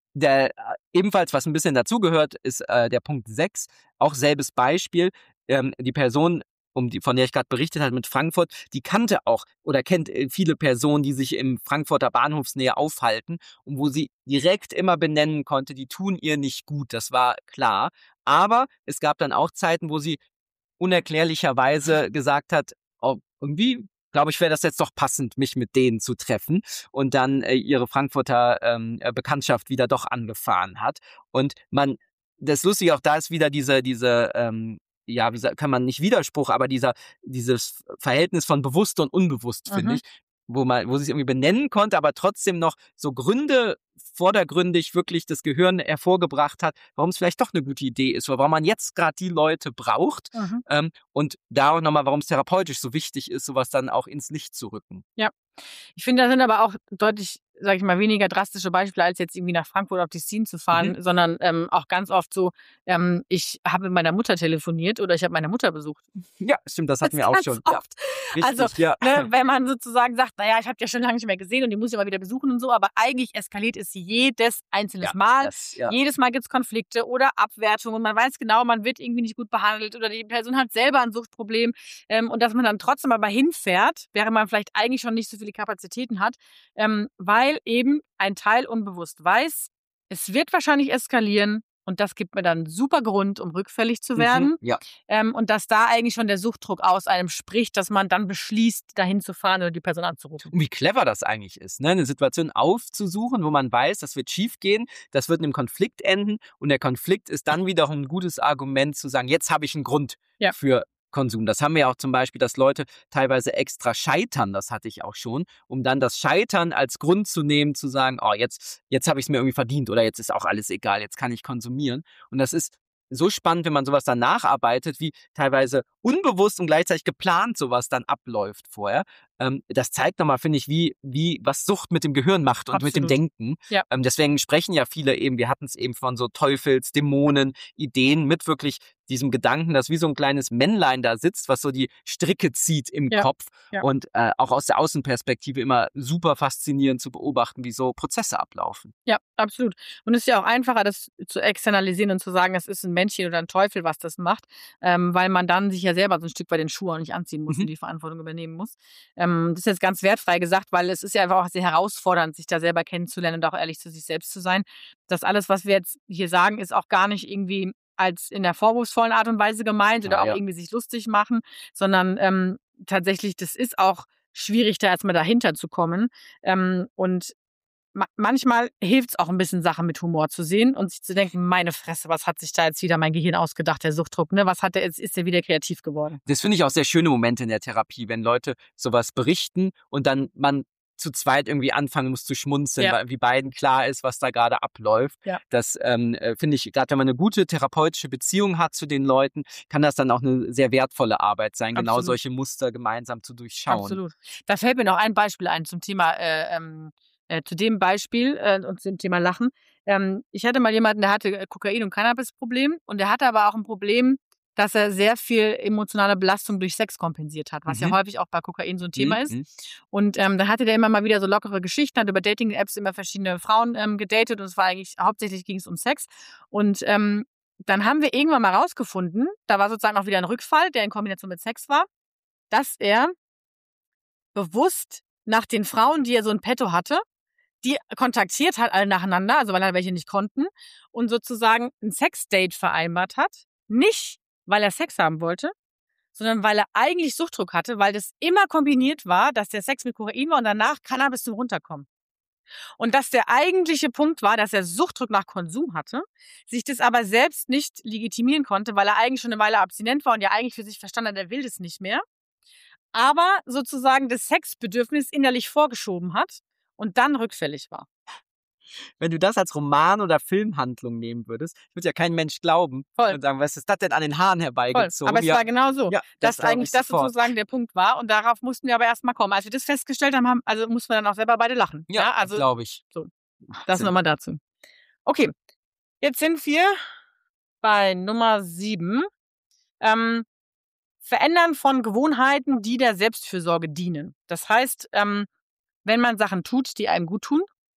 der äh, ebenfalls, was ein bisschen dazugehört, ist äh, der Punkt sechs, auch selbes Beispiel. Ähm, die Person, um die, von der ich gerade berichtet habe mit Frankfurt, die kannte auch oder kennt äh, viele Personen, die sich im Frankfurter Bahnhofsnähe aufhalten und wo sie direkt immer benennen konnte, die tun ihr nicht gut, das war klar. Aber es gab dann auch Zeiten, wo sie unerklärlicherweise gesagt hat, oh, irgendwie glaube ich, wäre das jetzt doch passend, mich mit denen zu treffen und dann äh, ihre Frankfurter ähm, äh, Bekanntschaft wieder doch angefahren hat. Und man, das Lustige auch da ist wieder diese, diese, ähm, ja, wie sa- kann man nicht Widerspruch, aber dieser, dieses Verhältnis von bewusst und unbewusst, finde Mhm. ich, wo man, wo sie es irgendwie benennen konnte, aber trotzdem noch so Gründe vordergründig wirklich das Gehirn hervorgebracht hat, warum es vielleicht doch eine gute Idee ist oder warum man jetzt gerade die Leute braucht. Mhm. Ähm, und da auch nochmal, warum es therapeutisch so wichtig ist, sowas dann auch ins Licht zu rücken. Ja. Ich finde, da sind aber auch deutlich, sage ich mal, weniger drastische Beispiele, als jetzt irgendwie nach Frankfurt auf die Scene zu fahren, Mhm. sondern ähm, auch ganz oft so, ähm, ich habe mit meiner Mutter telefoniert oder ich habe meine Mutter besucht. Ja, stimmt, das hatten Das wir auch ganz schon. oft. Ja, richtig, Also, ja. ne, wenn man sozusagen sagt, naja, ich habe die ja schon lange nicht mehr gesehen und die muss ich mal wieder besuchen und so, aber eigentlich eskaliert es jedes einzelne Ja, Mal. das, ja. Jedes Mal gibt es Konflikte oder Abwertungen und man weiß genau, man wird irgendwie nicht gut behandelt oder die Person hat selber ein Suchtproblem ähm, und dass man dann trotzdem aber hinfährt, während man vielleicht eigentlich schon nicht so viele Kapazitäten hat, ähm, weil eben ein Teil unbewusst weiß, es wird wahrscheinlich eskalieren und das gibt mir dann einen super Grund, um rückfällig zu werden. Mhm, ja. Ähm, und dass da eigentlich schon der Suchtdruck aus einem spricht, dass man dann beschließt, dahin zu fahren oder die Person anzurufen. Und wie clever das eigentlich ist, ne? Eine Situation aufzusuchen, wo man weiß, das wird schief gehen, das wird in einem Konflikt enden und der Konflikt ist dann wiederum ein gutes Argument zu sagen, jetzt habe ich einen Grund Ja. für Konsum. Das haben wir ja auch zum Beispiel, dass Leute teilweise extra scheitern, das hatte ich auch schon, um dann das Scheitern als Grund zu nehmen, zu sagen, oh, jetzt, jetzt habe ich es mir irgendwie verdient oder jetzt ist auch alles egal, jetzt kann ich konsumieren. Und das ist so spannend, wenn man sowas dann nacharbeitet, wie teilweise unbewusst und gleichzeitig geplant sowas dann abläuft vorher. Ähm, das zeigt nochmal, finde ich, wie, wie, was Sucht mit dem Gehirn macht und Absolut. mit dem Denken. Ja. Ähm, deswegen sprechen ja viele eben, wir hatten es eben von so Teufels, Dämonen, Ideen mit wirklich diesem Gedanken, dass wie so ein kleines Männlein da sitzt, was so die Stricke zieht im Ja. Kopf Ja. und äh, auch aus der Außenperspektive immer super faszinierend zu beobachten, wie so Prozesse ablaufen. Ja, absolut. Und es ist ja auch einfacher, das zu externalisieren und zu sagen, es ist ein Männchen oder ein Teufel, was das macht, ähm, weil man dann sich ja selber so ein Stück weit den Schuh auch nicht anziehen muss Mhm. und die Verantwortung übernehmen muss. Ähm, das ist jetzt ganz wertfrei gesagt, weil es ist ja einfach auch sehr herausfordernd, sich da selber kennenzulernen und auch ehrlich zu sich selbst zu sein. Das alles, was wir jetzt hier sagen, ist auch gar nicht irgendwie als in der vorwurfsvollen Art und Weise gemeint oder Ja, auch ja. irgendwie sich lustig machen, sondern ähm, tatsächlich, das ist auch schwierig, da erstmal dahinter zu kommen. Ähm, und ma- manchmal hilft es auch ein bisschen, Sachen mit Humor zu sehen und sich zu denken, meine Fresse, was hat sich da jetzt wieder mein Gehirn ausgedacht, der Suchtdruck, ne? Was hat der jetzt, ist der wieder kreativ geworden? Das finde ich auch sehr schöne Momente in der Therapie, wenn Leute sowas berichten und dann man zu zweit irgendwie anfangen muss zu schmunzeln, Ja. weil wie beiden klar ist, was da gerade abläuft. Ja. Das ähm, äh, finde ich, gerade wenn man eine gute therapeutische Beziehung hat zu den Leuten, kann das dann auch eine sehr wertvolle Arbeit sein, genau Absolut. solche Muster gemeinsam zu durchschauen. Absolut. Da fällt mir noch ein Beispiel ein zum Thema, äh, ähm, äh, zu dem Beispiel äh, und zum Thema Lachen. Ähm, ich hatte mal jemanden, der hatte äh, Kokain- und Cannabis-Problem und der hatte aber auch ein Problem, dass er sehr viel emotionale Belastung durch Sex kompensiert hat, was Mhm. ja häufig auch bei Kokain so ein Thema Mhm, ist. mhm. Und ähm, da hatte der immer mal wieder so lockere Geschichten, hat über Dating-Apps immer verschiedene Frauen ähm, gedatet und es war eigentlich, hauptsächlich ging es um Sex. Und ähm, dann haben wir irgendwann mal rausgefunden, da war sozusagen auch wieder ein Rückfall, der in Kombination mit Sex war, dass er bewusst nach den Frauen, die er so in petto hatte, die kontaktiert hat, alle nacheinander, also weil er welche nicht konnten, und sozusagen ein Sexdate vereinbart hat. Nicht, weil er Sex haben wollte, sondern weil er eigentlich Suchtdruck hatte, weil das immer kombiniert war, dass der Sex mit Kokain war und danach Cannabis zum Runterkommen. Und dass der eigentliche Punkt war, dass er Suchtdruck nach Konsum hatte, sich das aber selbst nicht legitimieren konnte, weil er eigentlich schon eine Weile abstinent war und ja eigentlich für sich verstanden hat, er will das nicht mehr, aber sozusagen das Sexbedürfnis innerlich vorgeschoben hat und dann rückfällig war. Wenn du das als Roman- oder Filmhandlung nehmen würdest, würde ja kein Mensch glauben Voll. und sagen, was ist das denn an den Haaren Voll. herbeigezogen? Aber es ja, war genau so, ja, das dass glaub eigentlich ich das sofort. sozusagen der Punkt war und darauf mussten wir aber erstmal kommen. Als wir das festgestellt haben, haben also mussten wir dann auch selber beide lachen. Ja, Ja, also glaube ich. so. Das Wahnsinn. nochmal dazu. Okay, jetzt sind wir bei Nummer sieben. Ähm, Verändern von Gewohnheiten, die der Selbstfürsorge dienen. Das heißt, ähm, wenn man Sachen tut, die einem gut tun,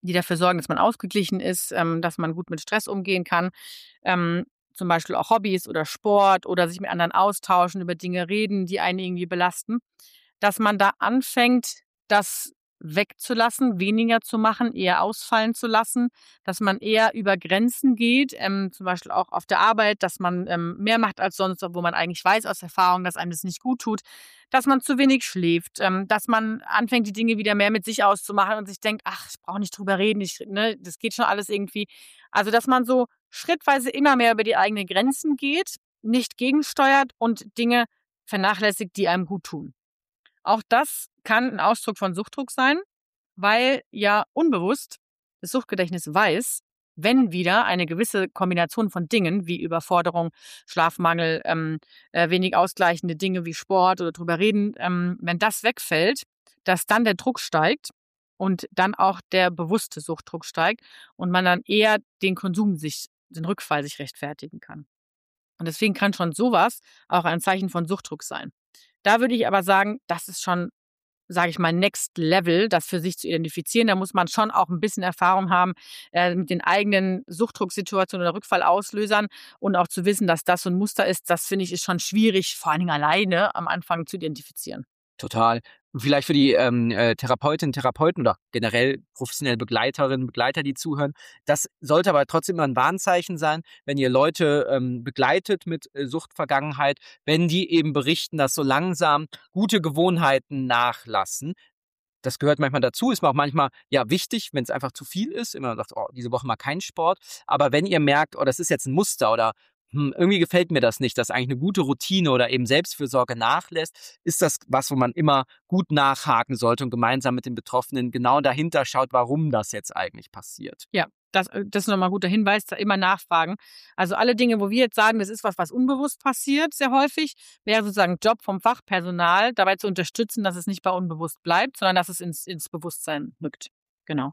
die dafür sorgen, dass man ausgeglichen ist, ähm, dass man gut mit Stress umgehen kann. Ähm, zum Beispiel auch Hobbys oder Sport oder sich mit anderen austauschen, über Dinge reden, die einen irgendwie belasten. Dass man da anfängt, das wegzulassen, weniger zu machen, eher ausfallen zu lassen, dass man eher über Grenzen geht, ähm, zum Beispiel auch auf der Arbeit, dass man ähm, mehr macht als sonst, obwohl man eigentlich weiß aus Erfahrung, dass einem das nicht gut tut, dass man zu wenig schläft, ähm, dass man anfängt, die Dinge wieder mehr mit sich auszumachen und sich denkt, ach, ich brauche nicht drüber reden, ich, ne, das geht schon alles irgendwie. Also, dass man so schrittweise immer mehr über die eigenen Grenzen geht, nicht gegensteuert und Dinge vernachlässigt, die einem gut tun. Auch das kann ein Ausdruck von Suchtdruck sein, weil ja unbewusst das Suchtgedächtnis weiß, wenn wieder eine gewisse Kombination von Dingen wie Überforderung, Schlafmangel, ähm, äh, wenig ausgleichende Dinge wie Sport oder drüber reden, ähm, wenn das wegfällt, dass dann der Druck steigt und dann auch der bewusste Suchtdruck steigt und man dann eher den Konsum sich, den Rückfall sich rechtfertigen kann. Und deswegen kann schon sowas auch ein Zeichen von Suchtdruck sein. Da würde ich aber sagen, das ist schon, sage ich mal, Next Level, das für sich zu identifizieren. Da muss man schon auch ein bisschen Erfahrung haben äh, mit den eigenen Suchtdrucksituationen oder Rückfallauslösern und auch zu wissen, dass das so ein Muster ist, das finde ich ist schon schwierig, vor allen Dingen alleine am Anfang zu identifizieren. Total. Vielleicht für die ähm, äh, Therapeutinnen, Therapeuten oder generell professionelle Begleiterinnen, Begleiter, die zuhören. Das sollte aber trotzdem immer ein Warnzeichen sein, wenn ihr Leute ähm, begleitet mit äh, Suchtvergangenheit, wenn die eben berichten, dass so langsam gute Gewohnheiten nachlassen. Das gehört manchmal dazu, ist mir auch manchmal ja wichtig, wenn es einfach zu viel ist. Immer sagt, oh, diese Woche mal kein Sport. Aber wenn ihr merkt, oh, das ist jetzt ein Muster oder hm, irgendwie gefällt mir das nicht, dass eigentlich eine gute Routine oder eben Selbstfürsorge nachlässt, ist das was, wo man immer gut nachhaken sollte und gemeinsam mit den Betroffenen genau dahinter schaut, warum das jetzt eigentlich passiert. Ja, das, das ist nochmal ein guter Hinweis, da immer nachfragen. Also alle Dinge, wo wir jetzt sagen, das ist was, was unbewusst passiert, sehr häufig, wäre sozusagen Job vom Fachpersonal, dabei zu unterstützen, dass es nicht bei unbewusst bleibt, sondern dass es ins, ins Bewusstsein rückt. Genau.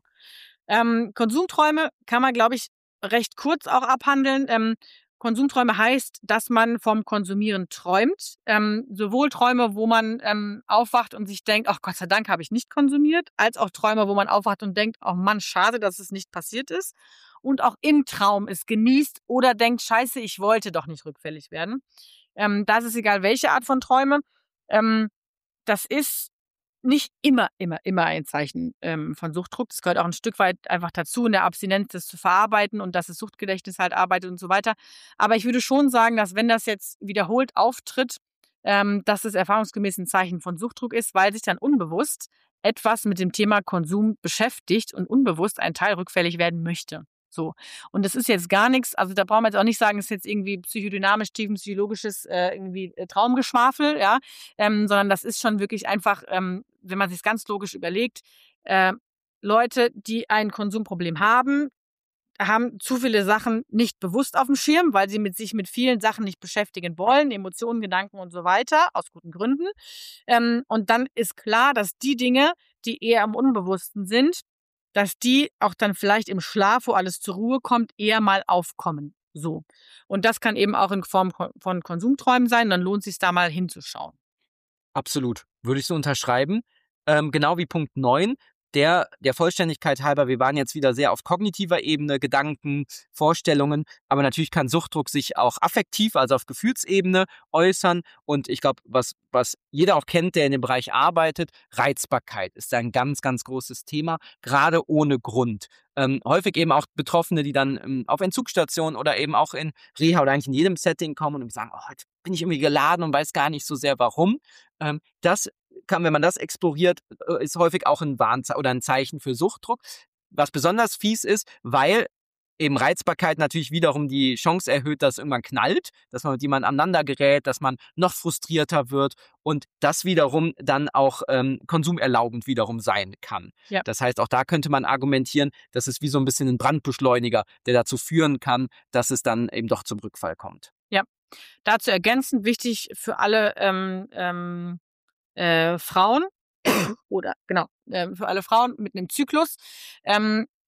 Ähm, Konsumträume kann man, glaube ich, recht kurz auch abhandeln. Ähm, Konsumträume heißt, dass man vom Konsumieren träumt. Ähm, sowohl Träume, wo man ähm, aufwacht und sich denkt, ach Gott sei Dank habe ich nicht konsumiert, als auch Träume, wo man aufwacht und denkt, oh Mann, schade, dass es nicht passiert ist. Und auch im Traum es genießt oder denkt, scheiße, ich wollte doch nicht rückfällig werden. Ähm, da ist es egal, welche Art von Träume. Ähm, das ist nicht immer, immer, immer ein Zeichen ähm, von Suchtdruck. Das gehört auch ein Stück weit einfach dazu, in der Abstinenz das zu verarbeiten und dass das Suchtgedächtnis halt arbeitet und so weiter. Aber ich würde schon sagen, dass wenn das jetzt wiederholt auftritt, ähm, dass es erfahrungsgemäß ein Zeichen von Suchtdruck ist, weil sich dann unbewusst etwas mit dem Thema Konsum beschäftigt und unbewusst ein Teil rückfällig werden möchte. So. Und das ist jetzt gar nichts, also da brauchen wir jetzt auch nicht sagen, es ist jetzt irgendwie psychodynamisch, tiefenpsychologisches äh, irgendwie äh, Traumgeschwafel, ja, ähm, sondern das ist schon wirklich einfach, ähm, wenn man sich ganz logisch überlegt, äh, Leute, die ein Konsumproblem haben, haben zu viele Sachen nicht bewusst auf dem Schirm, weil sie mit sich mit vielen Sachen nicht beschäftigen wollen, Emotionen, Gedanken und so weiter, aus guten Gründen. Ähm, und dann ist klar, dass die Dinge, die eher am Unbewussten sind, dass die auch dann vielleicht im Schlaf, wo alles zur Ruhe kommt, eher mal aufkommen. So. Und das kann eben auch in Form von Konsumträumen sein, dann lohnt es sich da mal hinzuschauen. Absolut. Würde ich so unterschreiben. Ähm, genau wie Punkt neun. Der, der Vollständigkeit halber, wir waren jetzt wieder sehr auf kognitiver Ebene, Gedanken, Vorstellungen, aber natürlich kann Suchtdruck sich auch affektiv, also auf Gefühlsebene äußern und ich glaube, was, was jeder auch kennt, der in dem Bereich arbeitet, Reizbarkeit ist ein ganz, ganz großes Thema, gerade ohne Grund. Ähm, häufig eben auch Betroffene, die dann ähm, auf Entzugsstationen oder eben auch in Reha oder eigentlich in jedem Setting kommen und sagen, oh, heute bin ich irgendwie geladen und weiß gar nicht so sehr, warum. Ähm, das kann, wenn man das exploriert, ist häufig auch ein Warnzeichen oder ein Zeichen für Suchtdruck. Was besonders fies ist, weil eben Reizbarkeit natürlich wiederum die Chance erhöht, dass irgendwann knallt, dass man mit jemandem aneinander gerät, dass man noch frustrierter wird und das wiederum dann auch ähm, konsumerlaubend wiederum sein kann. Ja. Das heißt, auch da könnte man argumentieren, das ist wie so ein bisschen ein Brandbeschleuniger, der dazu führen kann, dass es dann eben doch zum Rückfall kommt. Ja, dazu ergänzend wichtig für alle ähm, ähm, äh, Frauen oder genau, äh, für alle Frauen mit einem Zyklus. Ähm,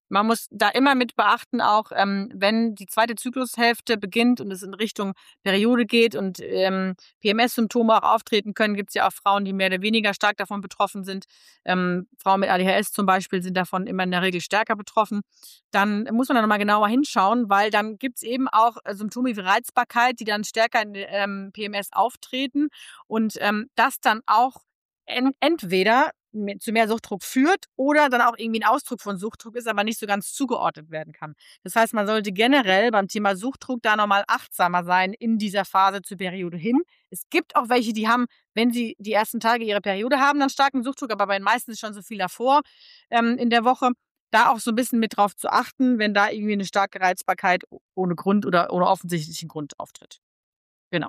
Man muss da immer mit beachten auch, ähm, wenn die zweite Zyklushälfte beginnt und es in Richtung Periode geht und ähm, P M S-Symptome auch auftreten können, gibt es ja auch Frauen, die mehr oder weniger stark davon betroffen sind. Ähm, Frauen mit A D H S zum Beispiel sind davon immer in der Regel stärker betroffen. Dann muss man da nochmal genauer hinschauen, weil dann gibt es eben auch äh, Symptome wie Reizbarkeit, die dann stärker in ähm, P M S auftreten und ähm, das dann auch en- entweder zu mehr Suchtdruck führt oder dann auch irgendwie ein Ausdruck von Suchtdruck ist, aber nicht so ganz zugeordnet werden kann. Das heißt, man sollte generell beim Thema Suchtdruck da nochmal achtsamer sein in dieser Phase zur Periode hin. Es gibt auch welche, die haben, wenn sie die ersten Tage ihrer Periode haben, dann starken Suchtdruck, aber bei den meisten ist schon so viel davor ähm, in der Woche. Da auch so ein bisschen mit drauf zu achten, wenn da irgendwie eine starke Reizbarkeit ohne Grund oder ohne offensichtlichen Grund auftritt. Genau.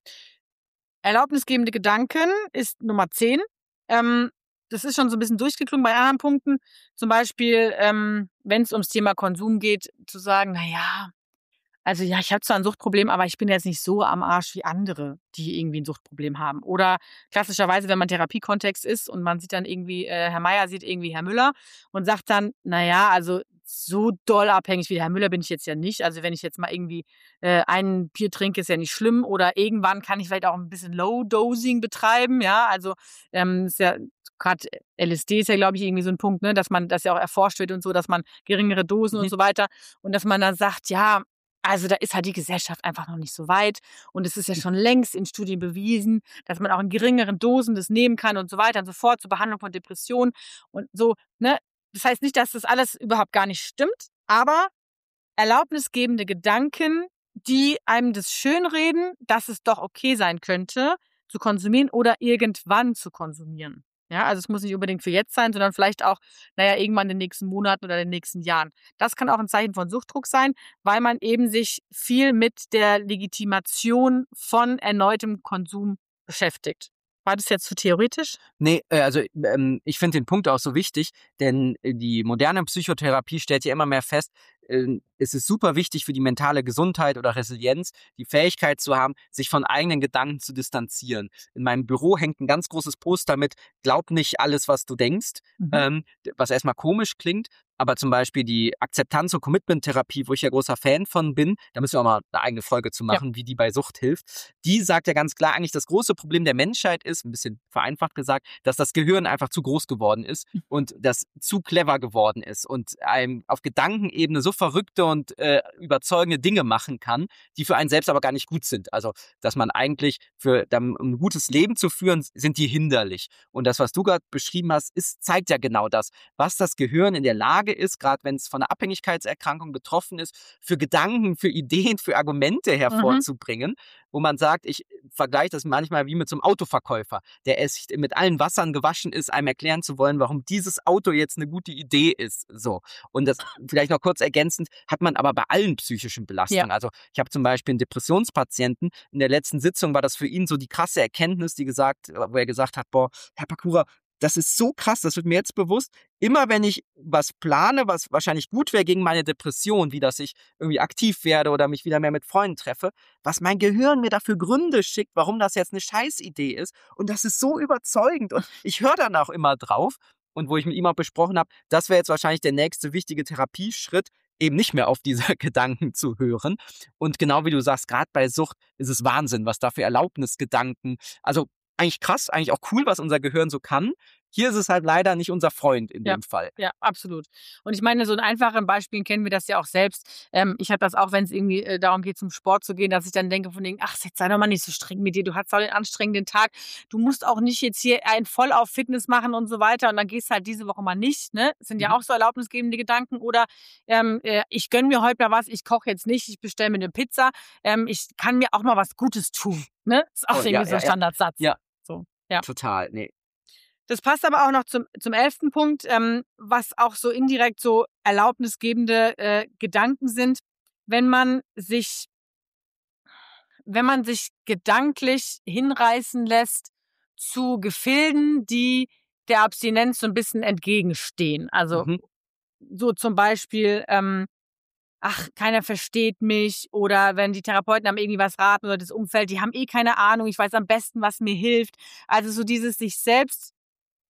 Erlaubnisgebende Gedanken ist Nummer zehn. Ähm, das ist schon so ein bisschen durchgeklungen bei anderen Punkten. Zum Beispiel, ähm, wenn es ums Thema Konsum geht, zu sagen, na ja, also ja, ich habe zwar ein Suchtproblem, aber ich bin jetzt nicht so am Arsch wie andere, die irgendwie ein Suchtproblem haben. Oder klassischerweise, wenn man Therapiekontext ist und man sieht dann irgendwie, äh, Herr Meier sieht irgendwie Herr Müller und sagt dann, na ja, also so doll abhängig wie Herr Müller bin ich jetzt ja nicht. Also wenn ich jetzt mal irgendwie äh, ein Bier trinke, ist ja nicht schlimm. Oder irgendwann kann ich vielleicht auch ein bisschen Low-Dosing betreiben. Ja, also ähm, ist ja gerade L S D ist ja, glaube ich, irgendwie so ein Punkt, ne, dass man, das ja auch erforscht wird und so, dass man geringere Dosen Mhm. und so weiter und dass man dann sagt, ja, also da ist halt die Gesellschaft einfach noch nicht so weit und es ist ja schon längst in Studien bewiesen, dass man auch in geringeren Dosen das nehmen kann und so weiter und so fort zur Behandlung von Depressionen und so, ne? Das heißt nicht, dass das alles überhaupt gar nicht stimmt, aber erlaubnisgebende Gedanken, die einem das schönreden, dass es doch okay sein könnte, zu konsumieren oder irgendwann zu konsumieren. Ja, also es muss nicht unbedingt für jetzt sein, sondern vielleicht auch, naja, irgendwann in den nächsten Monaten oder in den nächsten Jahren. Das kann auch ein Zeichen von Suchtdruck sein, weil man eben sich viel mit der Legitimation von erneutem Konsum beschäftigt. War das jetzt zu theoretisch? Nee, äh, also ähm, ich finde den Punkt auch so wichtig, denn äh, die moderne Psychotherapie stellt ja immer mehr fest, äh, es ist super wichtig für die mentale Gesundheit oder Resilienz, die Fähigkeit zu haben, sich von eigenen Gedanken zu distanzieren. In meinem Büro hängt ein ganz großes Poster mit, glaub nicht alles, was du denkst, Mhm. ähm, was erstmal komisch klingt, aber zum Beispiel die Akzeptanz- und Commitment-Therapie, wo ich ja großer Fan von bin, da müssen wir auch mal eine eigene Folge zu machen, wie die bei Sucht hilft, die sagt ja ganz klar, eigentlich das große Problem der Menschheit ist, ein bisschen vereinfacht gesagt, dass das Gehirn einfach zu groß geworden ist und das zu clever geworden ist und einem auf Gedankenebene so verrückte und äh, überzeugende Dinge machen kann, die für einen selbst aber gar nicht gut sind. Also, dass man eigentlich für um ein gutes Leben zu führen, sind die hinderlich. Und das, was du gerade beschrieben hast, ist, zeigt ja genau das, was das Gehirn in der Lage ist, gerade wenn es von einer Abhängigkeitserkrankung betroffen ist, für Gedanken, für Ideen, für Argumente hervorzubringen, mhm. wo man sagt, ich vergleiche das manchmal wie mit so einem Autoverkäufer, der erst mit allen Wassern gewaschen ist, einem erklären zu wollen, warum dieses Auto jetzt eine gute Idee ist. So. Und das vielleicht noch kurz ergänzend, hat man aber bei allen psychischen Belastungen. Ja. Also ich habe zum Beispiel einen Depressionspatienten, in der letzten Sitzung war das für ihn so die krasse Erkenntnis, die gesagt, wo er gesagt hat, boah, Herr Pakura, das ist so krass, das wird mir jetzt bewusst, immer wenn ich was plane, was wahrscheinlich gut wäre gegen meine Depression, wie dass ich irgendwie aktiv werde oder mich wieder mehr mit Freunden treffe, was mein Gehirn mir dafür Gründe schickt, warum das jetzt eine Scheißidee ist. Und das ist so überzeugend und ich höre dann auch immer drauf. Und wo ich mit ihm auch besprochen habe, das wäre jetzt wahrscheinlich der nächste wichtige Therapieschritt, eben nicht mehr auf diese Gedanken zu hören. Und genau wie du sagst, gerade bei Sucht ist es Wahnsinn, was da für Erlaubnisgedanken, also eigentlich krass, eigentlich auch cool, was unser Gehirn so kann. Hier ist es halt leider nicht unser Freund in ja, dem Fall. Ja, absolut. Und ich meine, so in einfachen Beispielen kennen wir das ja auch selbst. Ähm, ich habe das auch, wenn es irgendwie äh, darum geht, zum Sport zu gehen, dass ich dann denke von denen, ach, jetzt sei doch mal nicht so streng mit dir, du hast auch den anstrengenden Tag, du musst auch nicht jetzt hier ein voll auf Fitness machen und so weiter und dann gehst du halt diese Woche mal nicht. Ne? Das sind mhm. ja auch so erlaubnisgebende Gedanken. Oder ähm, äh, ich gönne mir heute mal was, ich koche jetzt nicht, ich bestelle mir eine Pizza, ähm, ich kann mir auch mal was Gutes tun. Ne? Das ist auch oh, irgendwie ja, so ein ja, Standardsatz. Ja. So, ja. Total, nee. Das passt aber auch noch zum, zum elften Punkt, ähm, was auch so indirekt so erlaubnisgebende äh, Gedanken sind, wenn man sich, wenn man sich gedanklich hinreißen lässt zu Gefilden, die der Abstinenz so ein bisschen entgegenstehen. Also mhm. so zum Beispiel, ähm, ach, keiner versteht mich oder wenn die Therapeuten haben irgendwie was raten oder das Umfeld, die haben eh keine Ahnung, ich weiß am besten, was mir hilft. Also so dieses sich selbst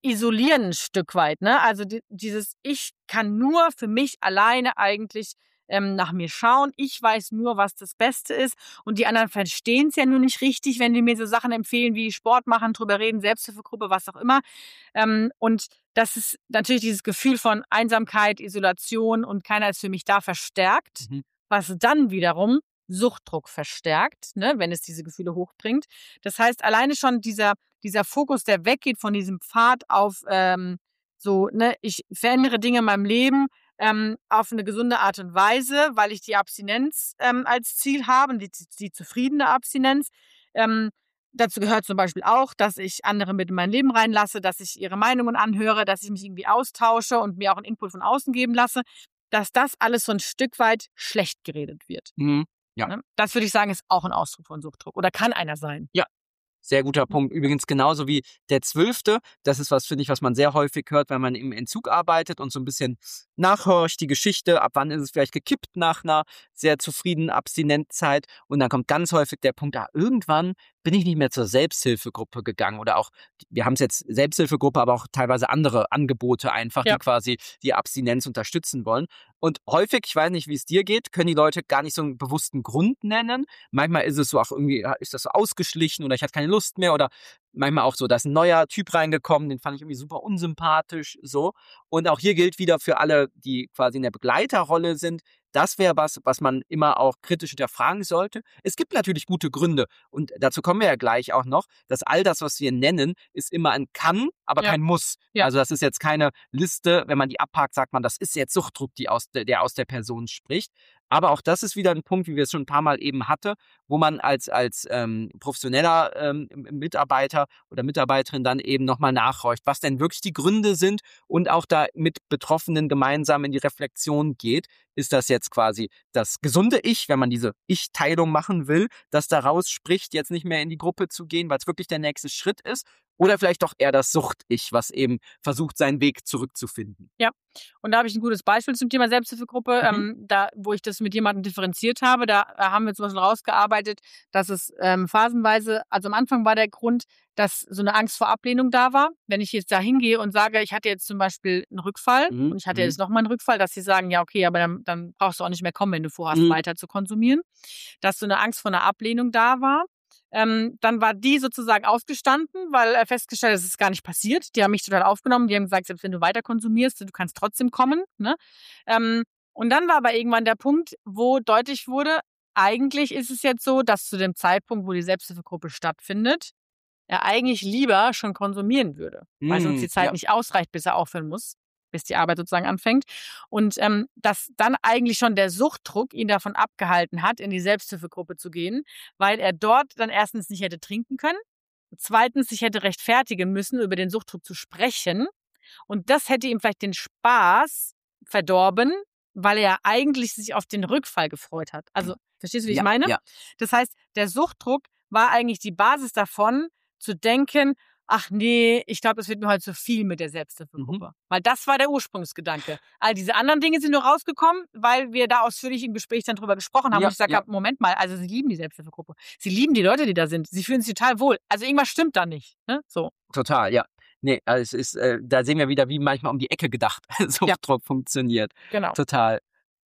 isolieren ein Stück weit. Ne? Also die, dieses, ich kann nur für mich alleine eigentlich ähm, nach mir schauen. Ich weiß nur, was das Beste ist. Und die anderen verstehen es ja nur nicht richtig, wenn die mir so Sachen empfehlen wie Sport machen, drüber reden, Selbsthilfegruppe, was auch immer. Ähm, und das ist natürlich dieses Gefühl von Einsamkeit, Isolation und keiner ist für mich da verstärkt, mhm. was dann wiederum Suchtdruck verstärkt, ne, wenn es diese Gefühle hochbringt. Das heißt, alleine schon dieser, dieser Fokus, der weggeht von diesem Pfad auf ähm, so, ne, ich verändere Dinge in meinem Leben ähm, auf eine gesunde Art und Weise, weil ich die Abstinenz ähm, als Ziel habe, die, die zufriedene Abstinenz. Ähm, dazu gehört zum Beispiel auch, dass ich andere mit in mein Leben reinlasse, dass ich ihre Meinungen anhöre, dass ich mich irgendwie austausche und mir auch einen Input von außen geben lasse, dass das alles so ein Stück weit schlecht geredet wird. Mhm. Ja. Ne? Das würde ich sagen, ist auch ein Ausdruck von Suchtdruck oder kann einer sein. Ja, sehr guter Punkt. Übrigens genauso wie der Zwölfte. Das ist was, finde ich, was man sehr häufig hört, wenn man im Entzug arbeitet und so ein bisschen nachhorcht, die Geschichte, ab wann ist es vielleicht gekippt nach einer sehr zufriedenen Abstinenzzeit. Und dann kommt ganz häufig der Punkt, ah, irgendwann bin ich nicht mehr zur Selbsthilfegruppe gegangen oder auch, wir haben es jetzt Selbsthilfegruppe, aber auch teilweise andere Angebote einfach, ja. die quasi die Abstinenz unterstützen wollen. Und häufig, ich weiß nicht, wie es dir geht, können die Leute gar nicht so einen bewussten Grund nennen. Manchmal ist es so, auch irgendwie ist das so ausgeschlichen oder ich hatte keine Lust mehr oder manchmal auch so, da ist ein neuer Typ reingekommen, den fand ich irgendwie super unsympathisch, so. Und auch hier gilt wieder für alle, die quasi in der Begleiterrolle sind, das wäre was, was man immer auch kritisch hinterfragen sollte. Es gibt natürlich gute Gründe und dazu kommen wir ja gleich auch noch, dass all das, was wir nennen, ist immer ein Kann, aber ja. kein Muss. Ja. Also das ist jetzt keine Liste, wenn man die abhakt, sagt man, das ist jetzt Suchtdruck, die aus der, der aus der Person spricht. Aber auch das ist wieder ein Punkt, wie wir es schon ein paar Mal eben hatte, wo man als, als ähm, professioneller ähm, Mitarbeiter oder Mitarbeiterin dann eben nochmal nachhorcht, was denn wirklich die Gründe sind und auch da mit Betroffenen gemeinsam in die Reflexion geht. Ist das jetzt quasi das gesunde Ich, wenn man diese Ich-Teilung machen will, das daraus spricht, jetzt nicht mehr in die Gruppe zu gehen, weil es wirklich der nächste Schritt ist? Oder vielleicht doch eher das Sucht-Ich, was eben versucht, seinen Weg zurückzufinden. Ja, und da habe ich ein gutes Beispiel zum Thema Selbsthilfegruppe, mhm. ähm, da, wo ich das mit jemandem differenziert habe. Da äh, haben wir zum Beispiel rausgearbeitet, dass es ähm, phasenweise, also am Anfang war der Grund, dass so eine Angst vor Ablehnung da war. Wenn ich jetzt da hingehe und sage, ich hatte jetzt zum Beispiel einen Rückfall mhm. und ich hatte mhm. jetzt nochmal einen Rückfall, dass sie sagen, ja okay, aber dann, dann brauchst du auch nicht mehr kommen, wenn du vorhast, mhm. weiter zu konsumieren. Dass so eine Angst vor einer Ablehnung da war. Ähm, dann war die sozusagen aufgestanden, weil er festgestellt hat, es ist gar nicht passiert. Die haben mich total aufgenommen. Die haben gesagt, selbst wenn du weiter konsumierst, du kannst trotzdem kommen. Ne? Ähm, und dann war aber irgendwann der Punkt, wo deutlich wurde, eigentlich ist es jetzt so, dass zu dem Zeitpunkt, wo die Selbsthilfegruppe stattfindet, er eigentlich lieber schon konsumieren würde, mmh, weil sonst die Zeit ja. nicht ausreicht, bis er aufhören muss, bis die Arbeit sozusagen anfängt. Und ähm, dass dann eigentlich schon der Suchtdruck ihn davon abgehalten hat, in die Selbsthilfegruppe zu gehen, weil er dort dann erstens nicht hätte trinken können, zweitens sich hätte rechtfertigen müssen, über den Suchtdruck zu sprechen. Und das hätte ihm vielleicht den Spaß verdorben, weil er eigentlich sich auf den Rückfall gefreut hat. Also, verstehst du, wie ja, ich meine? Ja. Das heißt, der Suchtdruck war eigentlich die Basis davon, zu denken, ach nee, ich glaube, das wird mir heute zu viel mit der Selbsthilfegruppe. Mhm. Weil das war der Ursprungsgedanke. All diese anderen Dinge sind nur rausgekommen, weil wir da ausführlich im Gespräch dann drüber gesprochen haben. Ja, und ich sage, ja. Moment mal, also sie lieben die Selbsthilfegruppe. Sie lieben die Leute, die da sind. Sie fühlen sich total wohl. Also irgendwas stimmt da nicht. Ne? So. Total, ja. Nee, also es ist, äh, da sehen wir wieder, wie manchmal um die Ecke gedacht Suchtdruck ja. funktioniert. Genau. Total.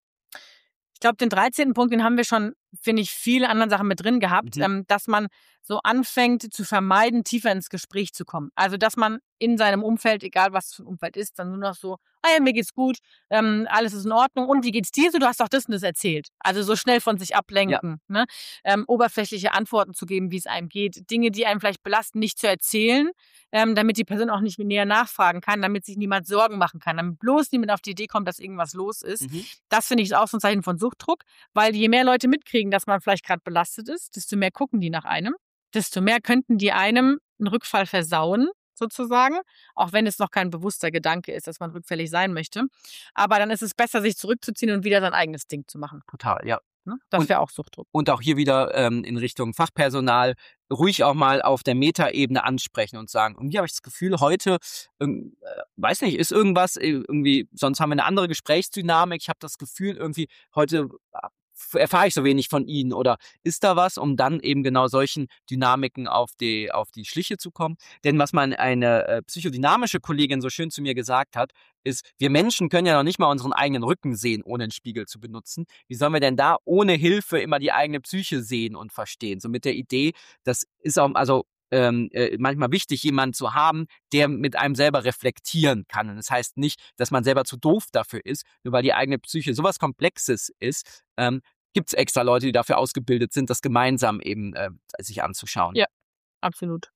Ich glaube, den dreizehnten Punkt, den haben wir schon, finde ich, viele andere Sachen mit drin gehabt, mhm. ähm, dass man so anfängt zu vermeiden, tiefer ins Gespräch zu kommen. Also, dass man in seinem Umfeld, egal was für ein Umfeld ist, dann nur noch so, ah ja, mir geht's gut, ähm, alles ist in Ordnung und wie geht's dir so? Du hast doch das und das erzählt. Also so schnell von sich ablenken, ja. ne? ähm, oberflächliche Antworten zu geben, wie es einem geht, Dinge, die einem vielleicht belasten, nicht zu erzählen, ähm, damit die Person auch nicht mehr näher nachfragen kann, damit sich niemand Sorgen machen kann, damit bloß niemand auf die Idee kommt, dass irgendwas los ist. Mhm. Das finde ich auch so ein Zeichen von Suchtdruck, weil je mehr Leute mitkriegen, dass man vielleicht gerade belastet ist, desto mehr gucken die nach einem, desto mehr könnten die einem einen Rückfall versauen, sozusagen, auch wenn es noch kein bewusster Gedanke ist, dass man rückfällig sein möchte. Aber dann ist es besser, sich zurückzuziehen und wieder sein eigenes Ding zu machen. Total, ja. Das wäre auch Suchtdruck. Und auch hier wieder ähm, in Richtung Fachpersonal ruhig auch mal auf der Metaebene ansprechen und sagen, irgendwie habe ich das Gefühl, heute, äh, weiß nicht, ist irgendwas, irgendwie, sonst haben wir eine andere Gesprächsdynamik. Ich habe das Gefühl, irgendwie heute erfahre ich so wenig von ihnen oder ist da was, um dann eben genau solchen Dynamiken auf die, auf die Schliche zu kommen? Denn was man eine äh, psychodynamische Kollegin so schön zu mir gesagt hat, ist, wir Menschen können ja noch nicht mal unseren eigenen Rücken sehen, ohne einen Spiegel zu benutzen. Wie sollen wir denn da ohne Hilfe immer die eigene Psyche sehen und verstehen? So mit der Idee, das ist auch, also ähm, äh, manchmal wichtig, jemanden zu haben, der mit einem selber reflektieren kann. Und das heißt nicht, dass man selber zu doof dafür ist, nur weil die eigene Psyche sowas Komplexes ist, ähm, gibt es extra Leute, die dafür ausgebildet sind, das gemeinsam eben äh, sich anzuschauen. Ja, absolut.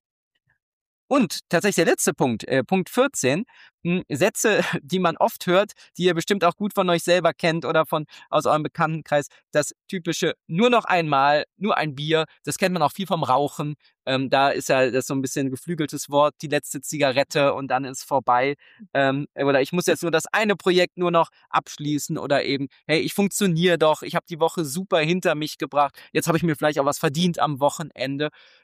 Und tatsächlich der letzte Punkt, äh, Punkt vierzehn, mh, Sätze, die man oft hört, die ihr bestimmt auch gut von euch selber kennt oder von aus eurem Bekanntenkreis, das typische nur noch einmal, nur ein Bier, das kennt man auch viel vom Rauchen. Ähm, da ist ja das so ein bisschen ein geflügeltes Wort, die letzte Zigarette und dann ist vorbei. Ähm, oder ich muss jetzt nur das eine Projekt nur noch abschließen oder eben, hey, ich funktioniere doch, ich habe die Woche super hinter mich gebracht, jetzt habe ich mir vielleicht auch was verdient am Wochenende.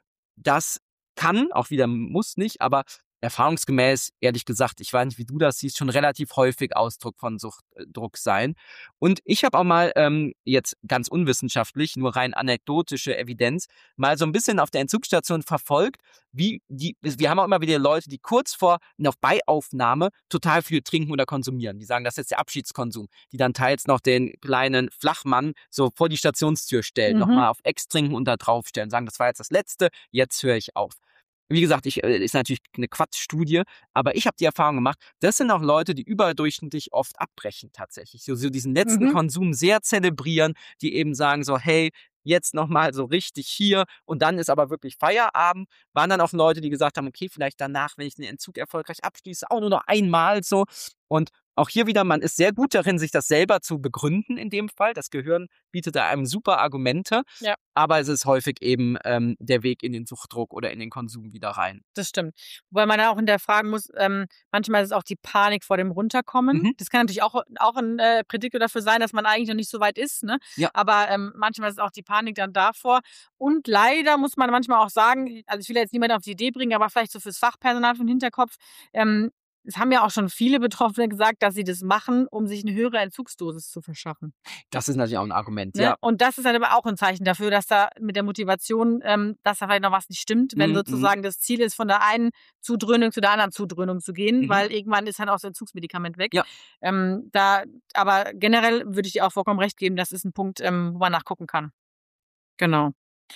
Das kann, auch wieder muss nicht, aber erfahrungsgemäß, ehrlich gesagt, ich weiß nicht, wie du das siehst, schon relativ häufig Ausdruck von Suchtdruck sein. Und ich habe auch mal, ähm, jetzt ganz unwissenschaftlich, nur rein anekdotische Evidenz, mal so ein bisschen auf der Entzugsstation verfolgt, wie die, wir haben auch immer wieder Leute, die kurz vor einer Beiaufnahme total viel trinken oder konsumieren. Die sagen, das ist jetzt der Abschiedskonsum, die dann teils noch den kleinen Flachmann so vor die Stationstür stellen, Mhm. nochmal auf Ex trinken und da draufstellen, sagen, das war jetzt das Letzte, jetzt höre ich auf. Wie gesagt, ich, ist natürlich eine Quatschstudie, aber ich habe die Erfahrung gemacht, das sind auch Leute, die überdurchschnittlich oft abbrechen tatsächlich. So, so diesen letzten Mhm. Konsum sehr zelebrieren, die eben sagen so, hey, jetzt nochmal so richtig hier und dann ist aber wirklich Feierabend. Waren dann auch Leute, die gesagt haben, okay, vielleicht danach, wenn ich den Entzug erfolgreich abschließe, auch nur noch einmal so. Und auch hier wieder, man ist sehr gut darin, sich das selber zu begründen in dem Fall. Das Gehirn bietet da einem super Argumente, Ja. aber es ist häufig eben ähm, der Weg in den Suchtdruck oder in den Konsum wieder rein. Das stimmt. Wobei man auch hinterfragen muss, ähm, manchmal ist es auch die Panik vor dem Runterkommen. Mhm. Das kann natürlich auch, auch ein äh, Prädiktor dafür sein, dass man eigentlich noch nicht so weit ist. Ne? Ja. Aber ähm, manchmal ist auch die Panik dann davor. Und leider muss man manchmal auch sagen, also ich will jetzt niemanden auf die Idee bringen, aber vielleicht so fürs Fachpersonal für den Hinterkopf, ähm, es haben ja auch schon viele Betroffene gesagt, dass sie das machen, um sich eine höhere Entzugsdosis zu verschaffen. Das ist natürlich auch ein Argument, Ne? ja. Und das ist dann aber auch ein Zeichen dafür, dass da mit der Motivation, ähm, dass da vielleicht noch was nicht stimmt, wenn Mhm, sozusagen das Ziel ist, von der einen Zudröhnung zu der anderen Zudröhnung zu gehen, Mhm. weil irgendwann ist dann auch das Entzugsmedikament weg. Ja. Ähm, da, aber generell würde ich dir auch vollkommen recht geben, das ist ein Punkt, ähm, wo man nachgucken kann. Genau.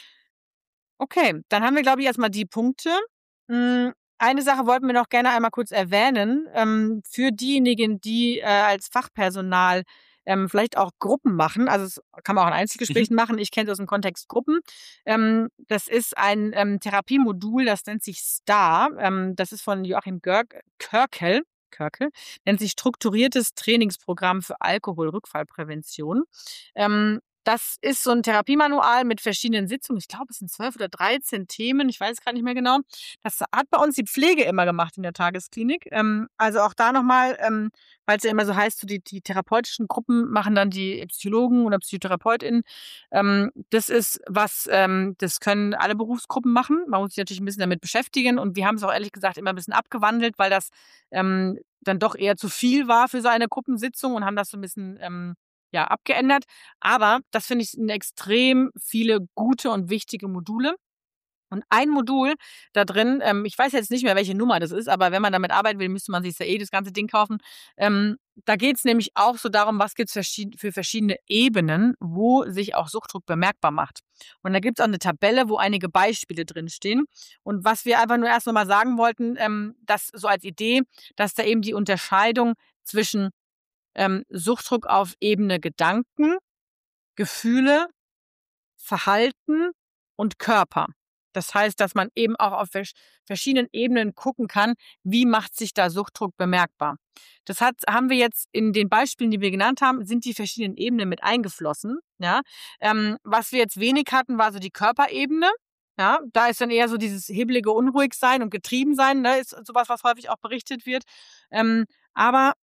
Okay, dann haben wir, glaube ich, erstmal die Punkte. Mm, Eine Sache wollten wir noch gerne einmal kurz erwähnen. Ähm, für diejenigen, die äh, als Fachpersonal ähm, vielleicht auch Gruppen machen, also das kann man auch in Einzelgesprächen machen, ich kenne es aus dem Kontext Gruppen. Ähm, das ist ein ähm, Therapiemodul, das nennt sich STAR. Ähm, das ist von Joachim Görg- Körkel. Körkel, nennt sich strukturiertes Trainingsprogramm für Alkoholrückfallprävention. Ähm, das ist so ein Therapiemanual mit verschiedenen Sitzungen. Ich glaube, es sind zwölf oder dreizehn Themen. Ich weiß es gar nicht mehr genau. Das hat bei uns die Pflege immer gemacht in der Tagesklinik. Ähm, also auch da nochmal, ähm, weil es ja immer so heißt, so die, die therapeutischen Gruppen machen dann die Psychologen oder PsychotherapeutInnen. Ähm, das ist was, ähm, das können alle Berufsgruppen machen. Man muss sich natürlich ein bisschen damit beschäftigen. Und wir haben es auch ehrlich gesagt immer ein bisschen abgewandelt, weil das ähm, dann doch eher zu viel war für so eine Gruppensitzung und haben das so ein bisschen ähm, ja, abgeändert. Aber das finde ich sind extrem viele gute und wichtige Module. Und ein Modul da drin, ähm, ich weiß jetzt nicht mehr, welche Nummer das ist, aber wenn man damit arbeiten will, müsste man sich ja eh das ganze Ding kaufen. Ähm, da geht es nämlich auch so darum, was gibt es für verschiedene Ebenen, wo sich auch Suchtdruck bemerkbar macht. Und da gibt es auch eine Tabelle, wo einige Beispiele drinstehen. Und was wir einfach nur erst nochmal sagen wollten, ähm, das so als Idee, dass da eben die Unterscheidung zwischen ähm, Suchtdruck auf Ebene Gedanken, Gefühle, Verhalten und Körper. Das heißt, dass man eben auch auf verschiedenen Ebenen gucken kann, wie macht sich da Suchtdruck bemerkbar. Das hat, haben wir jetzt in den Beispielen, die wir genannt haben, sind die verschiedenen Ebenen mit eingeflossen. Ja? Ähm, was wir jetzt wenig hatten, war so die Körperebene. Ja? Da ist dann eher so dieses hebelige Unruhigsein und Getriebensein, ne? Ist sowas, was häufig auch berichtet wird. Ähm, aber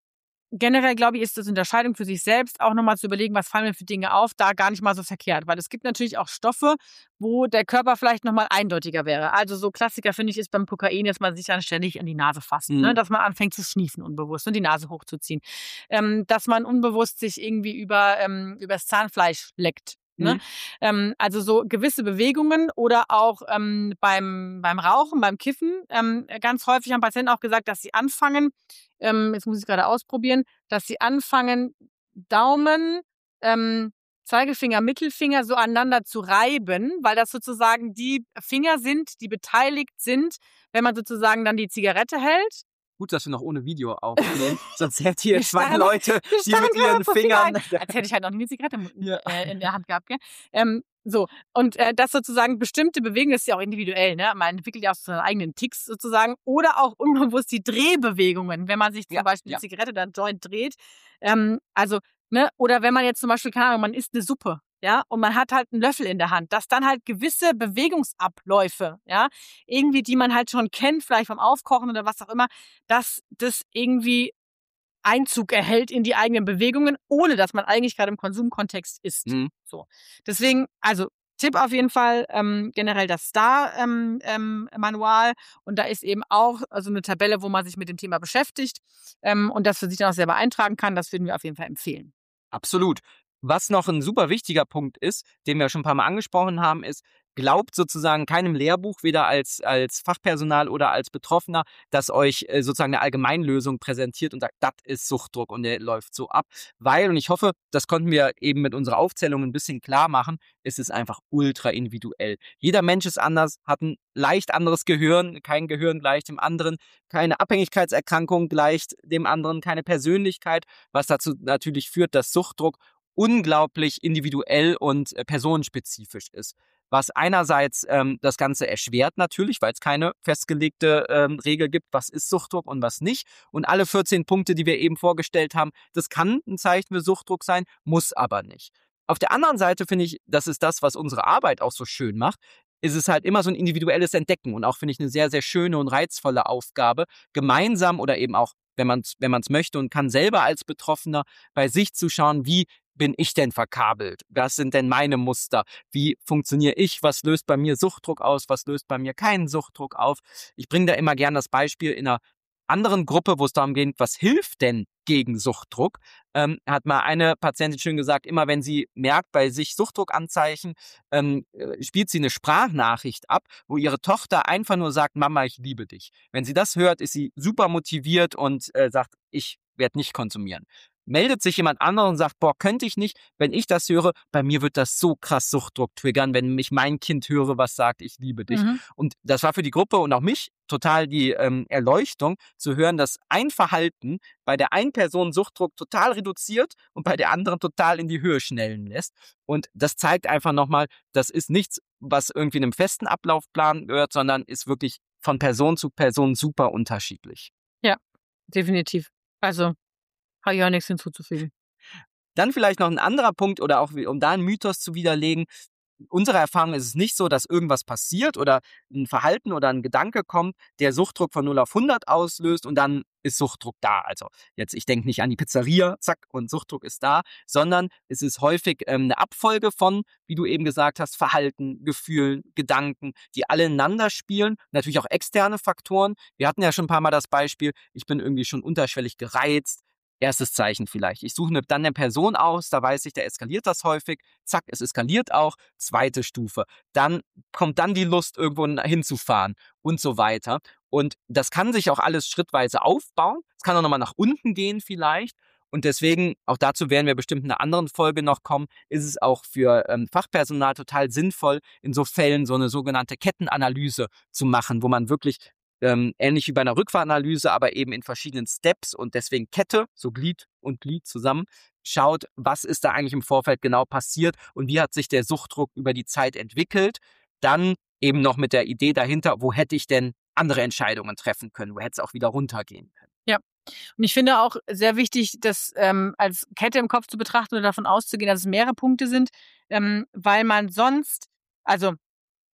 generell, glaube ich, ist das Unterscheidung für sich selbst auch nochmal zu überlegen, was fallen mir für Dinge auf, da gar nicht mal so verkehrt. Weil es gibt natürlich auch Stoffe, wo der Körper vielleicht nochmal eindeutiger wäre. Also so Klassiker, finde ich, ist beim Kokain, dass man sich dann ständig an die Nase fasst. Mhm. Ne? Dass man anfängt zu schniefen unbewusst und die Nase hochzuziehen. Ähm, dass man unbewusst sich irgendwie über ähm, übers Zahnfleisch leckt. Ne? Mhm. Ähm, also so gewisse Bewegungen oder auch ähm, beim, beim Rauchen, beim Kiffen. Ähm, ganz häufig haben Patienten auch gesagt, dass sie anfangen, ähm, jetzt muss ich gerade ausprobieren, dass sie anfangen, Daumen, ähm, Zeigefinger, Mittelfinger so aneinander zu reiben, weil das sozusagen die Finger sind, die beteiligt sind, wenn man sozusagen dann die Zigarette hält. Gut, dass wir noch ohne Video aufnehmen. Sonst hättet ihr Wir zwei starren- Leute, wir die starren mit ihren gerade vor Fingern... Finger ein. Als hätte ich halt noch nie eine Zigarette Ja. äh, in der Hand gehabt, gell? Ähm, so, und äh, das sozusagen bestimmte Bewegungen, das ist ja auch individuell, ne? Man entwickelt ja auch seine eigenen Ticks sozusagen. Oder auch unbewusst die Drehbewegungen, wenn man sich zum Ja, Beispiel ja. die Zigarette dann Joint dreht. Ähm, also, ne? Oder wenn man jetzt zum Beispiel, keine Ahnung, man isst eine Suppe, ja, und man hat halt einen Löffel in der Hand, dass dann halt gewisse Bewegungsabläufe, ja, irgendwie, die man halt schon kennt, vielleicht vom Aufkochen oder was auch immer, dass das irgendwie Einzug erhält in die eigenen Bewegungen, ohne dass man eigentlich gerade im Konsumkontext ist. Mhm. So. Deswegen, also Tipp auf jeden Fall, ähm, generell das Star-Manual ähm, ähm, und da ist eben auch also eine Tabelle, wo man sich mit dem Thema beschäftigt ähm, und das für sich dann auch selber eintragen kann, das würden wir auf jeden Fall empfehlen. Absolut. Was noch ein super wichtiger Punkt ist, den wir schon ein paar Mal angesprochen haben, ist, glaubt sozusagen keinem Lehrbuch, weder als, als Fachpersonal oder als Betroffener, das euch äh, sozusagen eine Allgemeinlösung präsentiert und sagt, das ist Suchtdruck und der läuft so ab. Weil, und ich hoffe, das konnten wir eben mit unserer Aufzählung ein bisschen klar machen, es ist einfach ultra individuell. Jeder Mensch ist anders, hat ein leicht anderes Gehirn, kein Gehirn gleicht dem anderen, keine Abhängigkeitserkrankung gleicht dem anderen, keine Persönlichkeit, was dazu natürlich führt, dass Suchtdruck unglaublich individuell und äh, personenspezifisch ist. Was einerseits ähm, das Ganze erschwert natürlich, weil es keine festgelegte ähm, Regel gibt, was ist Suchtdruck und was nicht. Und alle vierzehn Punkte, die wir eben vorgestellt haben, das kann ein Zeichen für Suchtdruck sein, muss aber nicht. Auf der anderen Seite finde ich, das ist das, was unsere Arbeit auch so schön macht, ist es halt immer so ein individuelles Entdecken und auch, finde ich, eine sehr, sehr schöne und reizvolle Aufgabe, gemeinsam oder eben auch, wenn man es wenn man es möchte und kann, selber als Betroffener bei sich zu schauen, wie bin ich denn verkabelt? Was sind denn meine Muster? Wie funktioniere ich? Was löst bei mir Suchtdruck aus? Was löst bei mir keinen Suchtdruck auf? Ich bringe da immer gern das Beispiel in einer anderen Gruppe, wo es darum geht, was hilft denn gegen Suchtdruck, ähm, hat mal eine Patientin schön gesagt, immer wenn sie merkt, bei sich Suchtdruckanzeichen, ähm, spielt sie eine Sprachnachricht ab, wo ihre Tochter einfach nur sagt, Mama, ich liebe dich. Wenn sie das hört, ist sie super motiviert und äh, sagt, ich werde nicht konsumieren. Meldet sich jemand anderes und sagt, boah, könnte ich nicht, wenn ich das höre, bei mir wird das so krass Suchtdruck triggern, wenn mich mein Kind höre, was sagt, ich liebe dich. Mhm. Und das war für die Gruppe und auch mich total die ähm, Erleuchtung, zu hören, dass ein Verhalten bei der einen Person Suchtdruck total reduziert und bei der anderen total in die Höhe schnellen lässt. Und das zeigt einfach nochmal, das ist nichts, was irgendwie in einem festen Ablaufplan gehört, sondern ist wirklich von Person zu Person super unterschiedlich. Ja, definitiv. Also habe ich auch nichts hinzuzufügen. Dann vielleicht noch ein anderer Punkt oder auch, um da einen Mythos zu widerlegen. Unserer Erfahrung ist es nicht so, dass irgendwas passiert oder ein Verhalten oder ein Gedanke kommt, der Suchtdruck von null auf hundert auslöst und dann ist Suchtdruck da. Also jetzt, ich denke nicht an die Pizzeria, zack, und Suchtdruck ist da, sondern es ist häufig ähm, eine Abfolge von, wie du eben gesagt hast, Verhalten, Gefühlen, Gedanken, die alle ineinander spielen. Natürlich auch externe Faktoren. Wir hatten ja schon ein paar Mal das Beispiel, ich bin irgendwie schon unterschwellig gereizt. Erstes Zeichen vielleicht. Ich suche dann eine Person aus, da weiß ich, da eskaliert das häufig. Zack, es eskaliert auch. Zweite Stufe. Dann kommt dann die Lust, irgendwo hinzufahren und so weiter. Und das kann sich auch alles schrittweise aufbauen. Es kann auch nochmal nach unten gehen vielleicht. Und deswegen, auch dazu werden wir bestimmt in einer anderen Folge noch kommen, ist es auch für ähm, Fachpersonal total sinnvoll, in so Fällen so eine sogenannte Kettenanalyse zu machen, wo man wirklich Ähm, ähnlich wie bei einer Rückfahranalyse, aber eben in verschiedenen Steps und deswegen Kette, so Glied und Glied zusammen, schaut, was ist da eigentlich im Vorfeld genau passiert und wie hat sich der Suchtdruck über die Zeit entwickelt. Dann eben noch mit der Idee dahinter, wo hätte ich denn andere Entscheidungen treffen können, wo hätte es auch wieder runtergehen können. Ja, und ich finde auch sehr wichtig, das ähm, als Kette im Kopf zu betrachten oder davon auszugehen, dass es mehrere Punkte sind, ähm, weil man sonst, also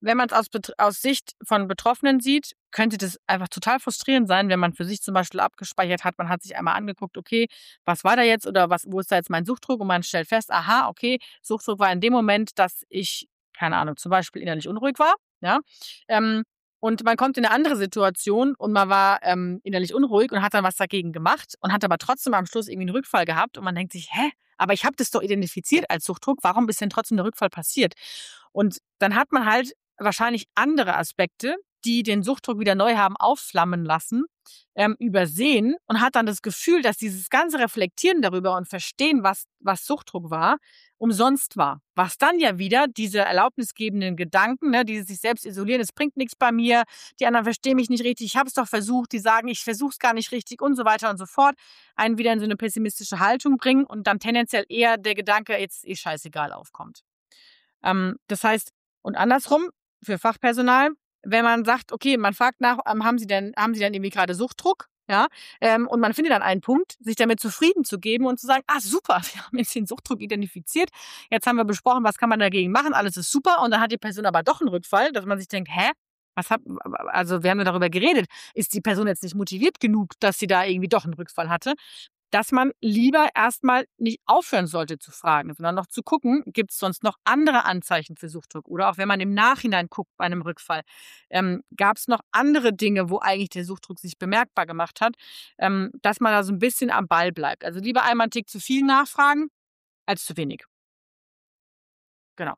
wenn man es aus, aus Sicht von Betroffenen sieht, könnte das einfach total frustrierend sein, wenn man für sich zum Beispiel abgespeichert hat, man hat sich einmal angeguckt, okay, was war da jetzt oder was, wo ist da jetzt mein Suchtdruck? Und man stellt fest, aha, okay, Suchtdruck war in dem Moment, dass ich, keine Ahnung, zum Beispiel innerlich unruhig war, ja, ähm, und man kommt in eine andere Situation und man war ähm, innerlich unruhig und hat dann was dagegen gemacht und hat aber trotzdem am Schluss irgendwie einen Rückfall gehabt und man denkt sich, hä, aber ich habe das doch identifiziert als Suchtdruck, warum ist denn trotzdem der Rückfall passiert? Und dann hat man halt wahrscheinlich andere Aspekte, die den Suchtdruck wieder neu haben aufflammen lassen, ähm, übersehen und hat dann das Gefühl, dass dieses ganze Reflektieren darüber und Verstehen, was, was Suchtdruck war, umsonst war. Was dann ja wieder diese erlaubnisgebenden Gedanken, ne, die sich selbst isolieren, es bringt nichts bei mir, die anderen verstehen mich nicht richtig, ich habe es doch versucht, die sagen, ich versuche es gar nicht richtig und so weiter und so fort, einen wieder in so eine pessimistische Haltung bringen und dann tendenziell eher der Gedanke, jetzt ist scheißegal, aufkommt. Ähm, das heißt, und andersrum, für Fachpersonal, wenn man sagt, okay, man fragt nach, ähm, haben Sie denn, haben Sie denn irgendwie gerade Suchtdruck? Ja, ähm, und man findet dann einen Punkt, sich damit zufrieden zu geben und zu sagen, ah, super, wir haben jetzt den Suchtdruck identifiziert, jetzt haben wir besprochen, was kann man dagegen machen, alles ist super, und dann hat die Person aber doch einen Rückfall, dass man sich denkt, hä, was hab, also wir haben ja darüber geredet, ist die Person jetzt nicht motiviert genug, dass sie da irgendwie doch einen Rückfall hatte? Dass man lieber erstmal nicht aufhören sollte zu fragen, sondern noch zu gucken, gibt es sonst noch andere Anzeichen für Suchtdruck? Oder auch wenn man im Nachhinein guckt bei einem Rückfall, ähm, gab es noch andere Dinge, wo eigentlich der Suchtdruck sich bemerkbar gemacht hat, ähm, dass man da so ein bisschen am Ball bleibt. Also lieber einmal einen Tick zu viel nachfragen, als zu wenig. Genau.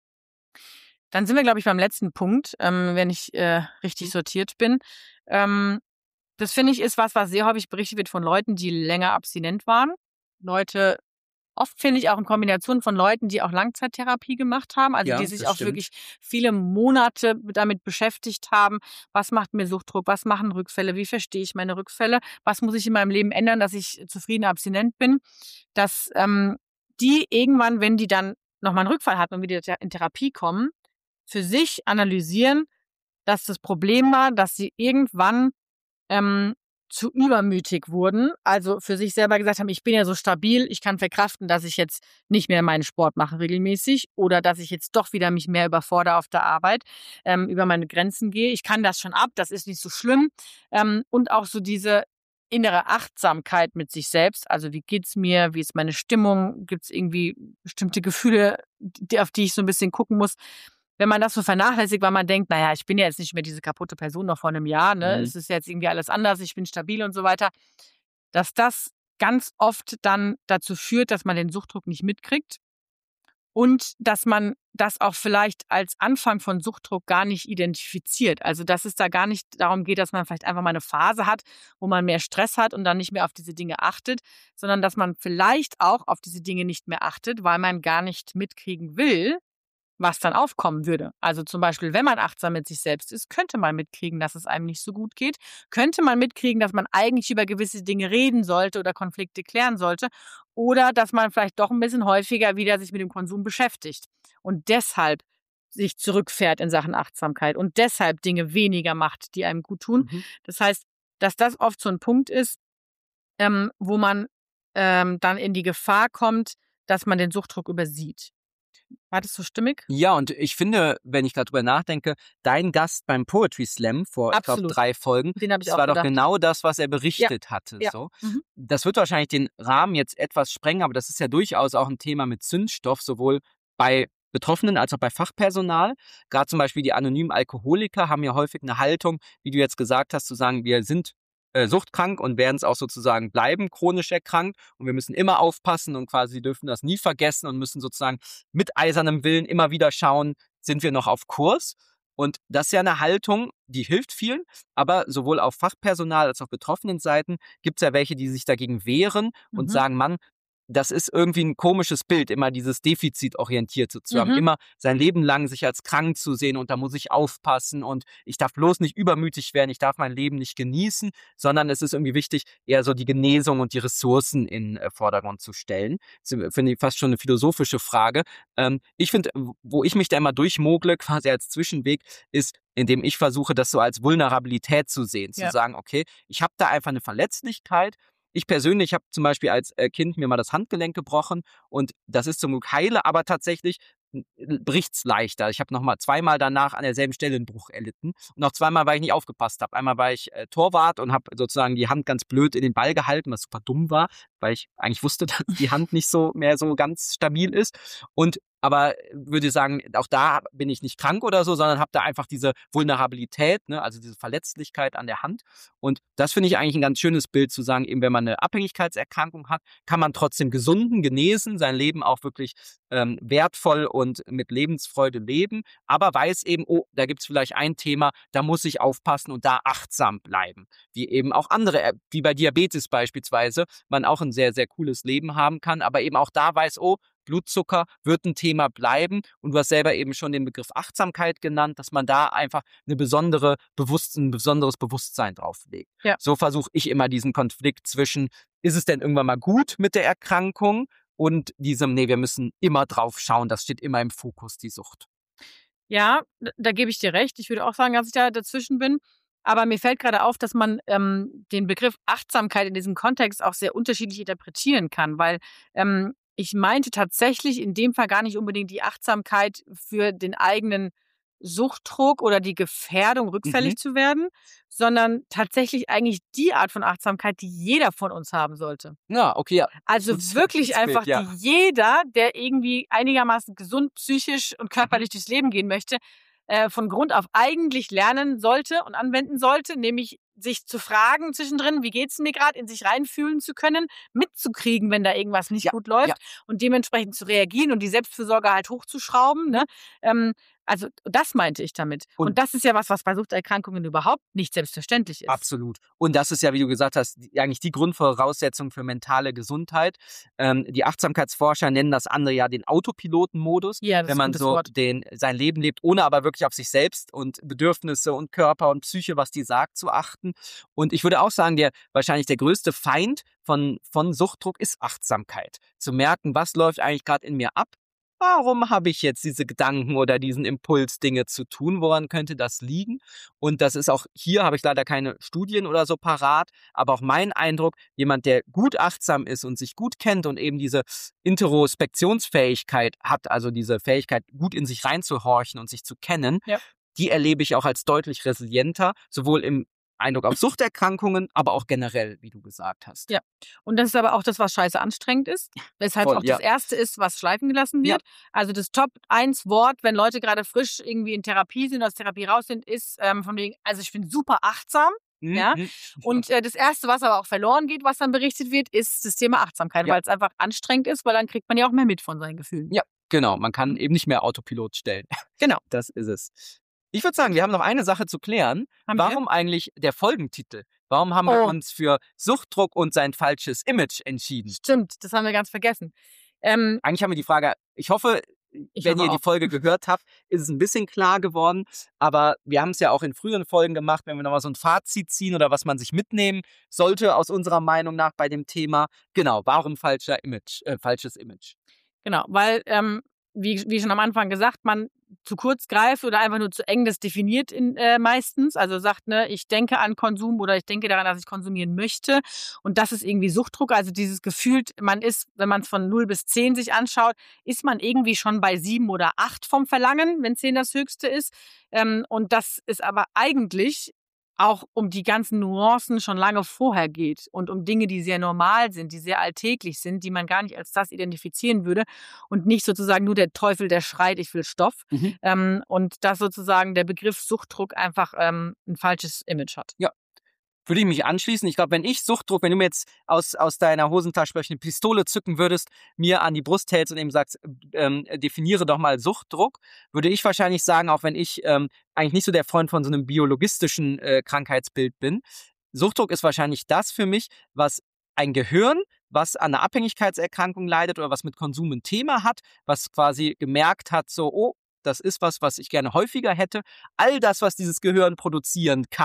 Dann sind wir, glaube ich, beim letzten Punkt, ähm, wenn ich äh, richtig sortiert bin. Ähm, Das finde ich ist was, was sehr häufig berichtet wird von Leuten, die länger abstinent waren. Leute, oft finde ich auch in Kombination von Leuten, die auch Langzeittherapie gemacht haben, also Ja, die sich das auch stimmt. wirklich viele Monate damit beschäftigt haben. Was macht mir Suchtdruck? Was machen Rückfälle? Wie verstehe ich meine Rückfälle? Was muss ich in meinem Leben ändern, dass ich zufrieden abstinent bin? Dass ähm, die irgendwann, wenn die dann nochmal einen Rückfall hatten und wieder in Therapie kommen, für sich analysieren, dass das Problem war, dass sie irgendwann ähm, zu übermütig wurden, also für sich selber gesagt haben, ich bin ja so stabil, ich kann verkraften, dass ich jetzt nicht mehr meinen Sport mache regelmäßig oder dass ich jetzt doch wieder mich mehr überfordere auf der Arbeit, ähm, über meine Grenzen gehe. Ich kann das schon ab, das ist nicht so schlimm. Ähm, und auch so diese innere Achtsamkeit mit sich selbst, also wie geht's mir, wie ist meine Stimmung, gibt's irgendwie bestimmte Gefühle, die, auf die ich so ein bisschen gucken muss. Wenn man das so vernachlässigt, weil man denkt, naja, ich bin ja jetzt nicht mehr diese kaputte Person noch vor einem Jahr, ne? Mhm. Es ist jetzt irgendwie alles anders, ich bin stabil und so weiter, dass das ganz oft dann dazu führt, dass man den Suchtdruck nicht mitkriegt und dass man das auch vielleicht als Anfang von Suchtdruck gar nicht identifiziert. Also dass es da gar nicht darum geht, dass man vielleicht einfach mal eine Phase hat, wo man mehr Stress hat und dann nicht mehr auf diese Dinge achtet, sondern dass man vielleicht auch auf diese Dinge nicht mehr achtet, weil man gar nicht mitkriegen will, was dann aufkommen würde. Also zum Beispiel, wenn man achtsam mit sich selbst ist, könnte man mitkriegen, dass es einem nicht so gut geht, könnte man mitkriegen, dass man eigentlich über gewisse Dinge reden sollte oder Konflikte klären sollte oder dass man vielleicht doch ein bisschen häufiger wieder sich mit dem Konsum beschäftigt und deshalb sich zurückfährt in Sachen Achtsamkeit und deshalb Dinge weniger macht, die einem gut tun. Mhm. Das heißt, dass das oft so ein Punkt ist, ähm, wo man ähm, dann in die Gefahr kommt, dass man den Suchtdruck übersieht. War das so stimmig? Ja, und ich finde, wenn ich darüber nachdenke, dein Gast beim Poetry Slam vor, ich glaube, Absolut. drei Folgen, Den habe ich das auch war doch gedacht. genau das, was er berichtet hatte. Ja. So. Mhm. Das wird wahrscheinlich den Rahmen jetzt etwas sprengen, aber das ist ja durchaus auch ein Thema mit Zündstoff, sowohl bei Betroffenen als auch bei Fachpersonal. Gerade zum Beispiel die anonymen Alkoholiker haben ja häufig eine Haltung, wie du jetzt gesagt hast, zu sagen, wir sind äh, suchtkrank und werden es auch sozusagen bleiben, chronisch erkrankt. Und wir müssen immer aufpassen und quasi dürfen das nie vergessen und müssen sozusagen mit eisernem Willen immer wieder schauen, sind wir noch auf Kurs? Und das ist ja eine Haltung, die hilft vielen, aber sowohl auf Fachpersonal als auch betroffenen Seiten gibt es ja welche, die sich dagegen wehren und Mhm. sagen, Mann, das ist irgendwie ein komisches Bild, immer dieses Defizitorientierte zu haben, Mhm. immer sein Leben lang sich als krank zu sehen und da muss ich aufpassen und ich darf bloß nicht übermütig werden, ich darf mein Leben nicht genießen, sondern es ist irgendwie wichtig, eher so die Genesung und die Ressourcen in äh, Vordergrund zu stellen. Das finde ich fast schon eine philosophische Frage. Ähm, ich finde, wo ich mich da immer durchmogle, quasi als Zwischenweg, ist, indem ich versuche, das so als Vulnerabilität zu sehen, zu Ja. sagen, okay, ich habe da einfach eine Verletzlichkeit. Ich persönlich habe zum Beispiel als äh, Kind mir mal das Handgelenk gebrochen und das ist zum Glück heile, aber tatsächlich bricht's leichter. Ich habe noch mal zweimal danach an derselben Stelle einen Bruch erlitten und noch zweimal, weil ich nicht aufgepasst habe. Einmal war ich äh, Torwart und habe sozusagen die Hand ganz blöd in den Ball gehalten, was super dumm war, weil ich eigentlich wusste, dass die Hand nicht so mehr so ganz stabil ist. Und aber würde sagen, auch da bin ich nicht krank oder so, sondern habe da einfach diese Vulnerabilität, ne, also diese Verletzlichkeit an der Hand. Und das finde ich eigentlich ein ganz schönes Bild zu sagen, eben wenn man eine Abhängigkeitserkrankung hat, kann man trotzdem gesunden, genesen, sein Leben auch wirklich ähm, wertvoll und mit Lebensfreude leben, aber weiß eben, oh, da gibt es vielleicht ein Thema, da muss ich aufpassen und da achtsam bleiben. Wie eben auch andere, wie bei Diabetes beispielsweise, man auch ein sehr, sehr cooles Leben haben kann, aber eben auch da weiß, oh, Blutzucker wird ein Thema bleiben und du hast selber eben schon den Begriff Achtsamkeit genannt, dass man da einfach eine besondere Bewusst- ein besonderes Bewusstsein drauf legt. Ja. So versuche ich immer diesen Konflikt zwischen, ist es denn irgendwann mal gut mit der Erkrankung und diesem, nee, wir müssen immer drauf schauen, das steht immer im Fokus, die Sucht. Ja, da, da gebe ich dir recht. Ich würde auch sagen, dass ich da dazwischen bin. Aber mir fällt gerade auf, dass man ähm, den Begriff Achtsamkeit in diesem Kontext auch sehr unterschiedlich interpretieren kann, weil ähm, ich meinte tatsächlich in dem Fall gar nicht unbedingt die Achtsamkeit für den eigenen Suchtdruck oder die Gefährdung, rückfällig Mhm. zu werden, sondern tatsächlich eigentlich die Art von Achtsamkeit, die jeder von uns haben sollte. Ja, okay. Ja. Also Gutes- wirklich gutes Bild, einfach ja. die jeder, der irgendwie einigermaßen gesund, psychisch und körperlich durchs Leben gehen möchte, äh, von Grund auf eigentlich lernen sollte und anwenden sollte, nämlich sich zu fragen zwischendrin, wie geht's mir gerade, in sich reinfühlen zu können, mitzukriegen, wenn da irgendwas nicht Ja, gut läuft ja. und dementsprechend zu reagieren und die Selbstfürsorge halt hochzuschrauben. Ne? Ähm, also das meinte ich damit. Und, Und- das ist ja was, was bei Suchterkrankungen überhaupt nicht selbstverständlich ist. Absolut. Und das ist ja, wie du gesagt hast, die, eigentlich die Grundvoraussetzung für mentale Gesundheit. Ähm, die Achtsamkeitsforscher nennen das andere ja den Autopilotenmodus, Ja, das ist wenn ein man gutes so Wort. den, sein Leben lebt, ohne aber wirklich auf sich selbst und Bedürfnisse und Körper und Psyche, was die sagt, zu achten. Und ich würde auch sagen, der wahrscheinlich der größte Feind von, von Suchtdruck ist Achtsamkeit. Zu merken, was läuft eigentlich gerade in mir ab? Warum habe ich jetzt diese Gedanken oder diesen Impuls, Dinge zu tun? Woran könnte das liegen? Und das ist auch hier, habe ich leider keine Studien oder so parat, aber auch mein Eindruck, jemand, der gut achtsam ist und sich gut kennt und eben diese Introspektionsfähigkeit hat, also diese Fähigkeit, gut in sich reinzuhorchen und sich zu kennen, Ja. die erlebe ich auch als deutlich resilienter, sowohl im Eindruck auf Suchterkrankungen, aber auch generell, wie du gesagt hast. Ja. Und das ist aber auch das, was scheiße anstrengend ist. Weshalb Voll, auch ja. das Erste ist, was schleifen gelassen Ja. wird. Also das Top eins Wort, wenn Leute gerade frisch irgendwie in Therapie sind, aus Therapie raus sind, ist ähm, von wegen, also ich bin super achtsam. Mhm. Ja. Und äh, das Erste, was aber auch verloren geht, was dann berichtet wird, ist das Thema Achtsamkeit, Ja. weil es einfach anstrengend ist, weil dann kriegt man ja auch mehr mit von seinen Gefühlen. Ja, genau. Man kann eben nicht mehr Autopilot stellen. Genau. Das ist es. Ich würde sagen, wir haben noch eine Sache zu klären. Haben wir? Warum eigentlich der Folgentitel? Warum haben wir Oh. uns für Suchtdruck und sein falsches Image entschieden? Stimmt, das haben wir ganz vergessen. Ähm, Eigentlich haben wir die Frage, ich hoffe, Ich wenn hoffe ihr auch. die Folge gehört habt, ist es ein bisschen klar geworden. Aber wir haben es ja auch in früheren Folgen gemacht, wenn wir nochmal so ein Fazit ziehen oder was man sich mitnehmen sollte aus unserer Meinung nach bei dem Thema. Genau, warum falscher Image, äh, falsches Image? Genau, weil, ähm, wie, wie schon am Anfang gesagt, man zu kurz greift oder einfach nur zu eng das definiert in, äh, meistens. Also sagt, ne, ich denke an Konsum oder ich denke daran, dass ich konsumieren möchte. Und das ist irgendwie Suchtdruck. Also dieses Gefühl, man ist, wenn man es von null bis zehn sich anschaut, ist man irgendwie schon bei sieben oder acht vom Verlangen, wenn zehn das höchste ist. Ähm, und das ist aber eigentlich auch um die ganzen Nuancen schon lange vorher geht und um Dinge, die sehr normal sind, die sehr alltäglich sind, die man gar nicht als das identifizieren würde und nicht sozusagen nur der Teufel, der schreit, ich will Stoff. Mhm. Ähm, und dass sozusagen der Begriff Suchtdruck einfach ähm, ein falsches Image hat. Würde ich mich anschließen. Ich glaube, wenn ich Suchtdruck, wenn du mir jetzt aus, aus deiner Hosentasche eine Pistole zücken würdest, mir an die Brust hältst und eben sagst, ähm, definiere doch mal Suchtdruck, würde ich wahrscheinlich sagen, auch wenn ich ähm, eigentlich nicht so der Freund von so einem biologistischen äh, Krankheitsbild bin, Suchtdruck ist wahrscheinlich das für mich, was ein Gehirn, was an einer Abhängigkeitserkrankung leidet oder was mit Konsum ein Thema hat, was quasi gemerkt hat, so, oh, das ist was, was ich gerne häufiger hätte. All das, was dieses Gehirn produzieren kann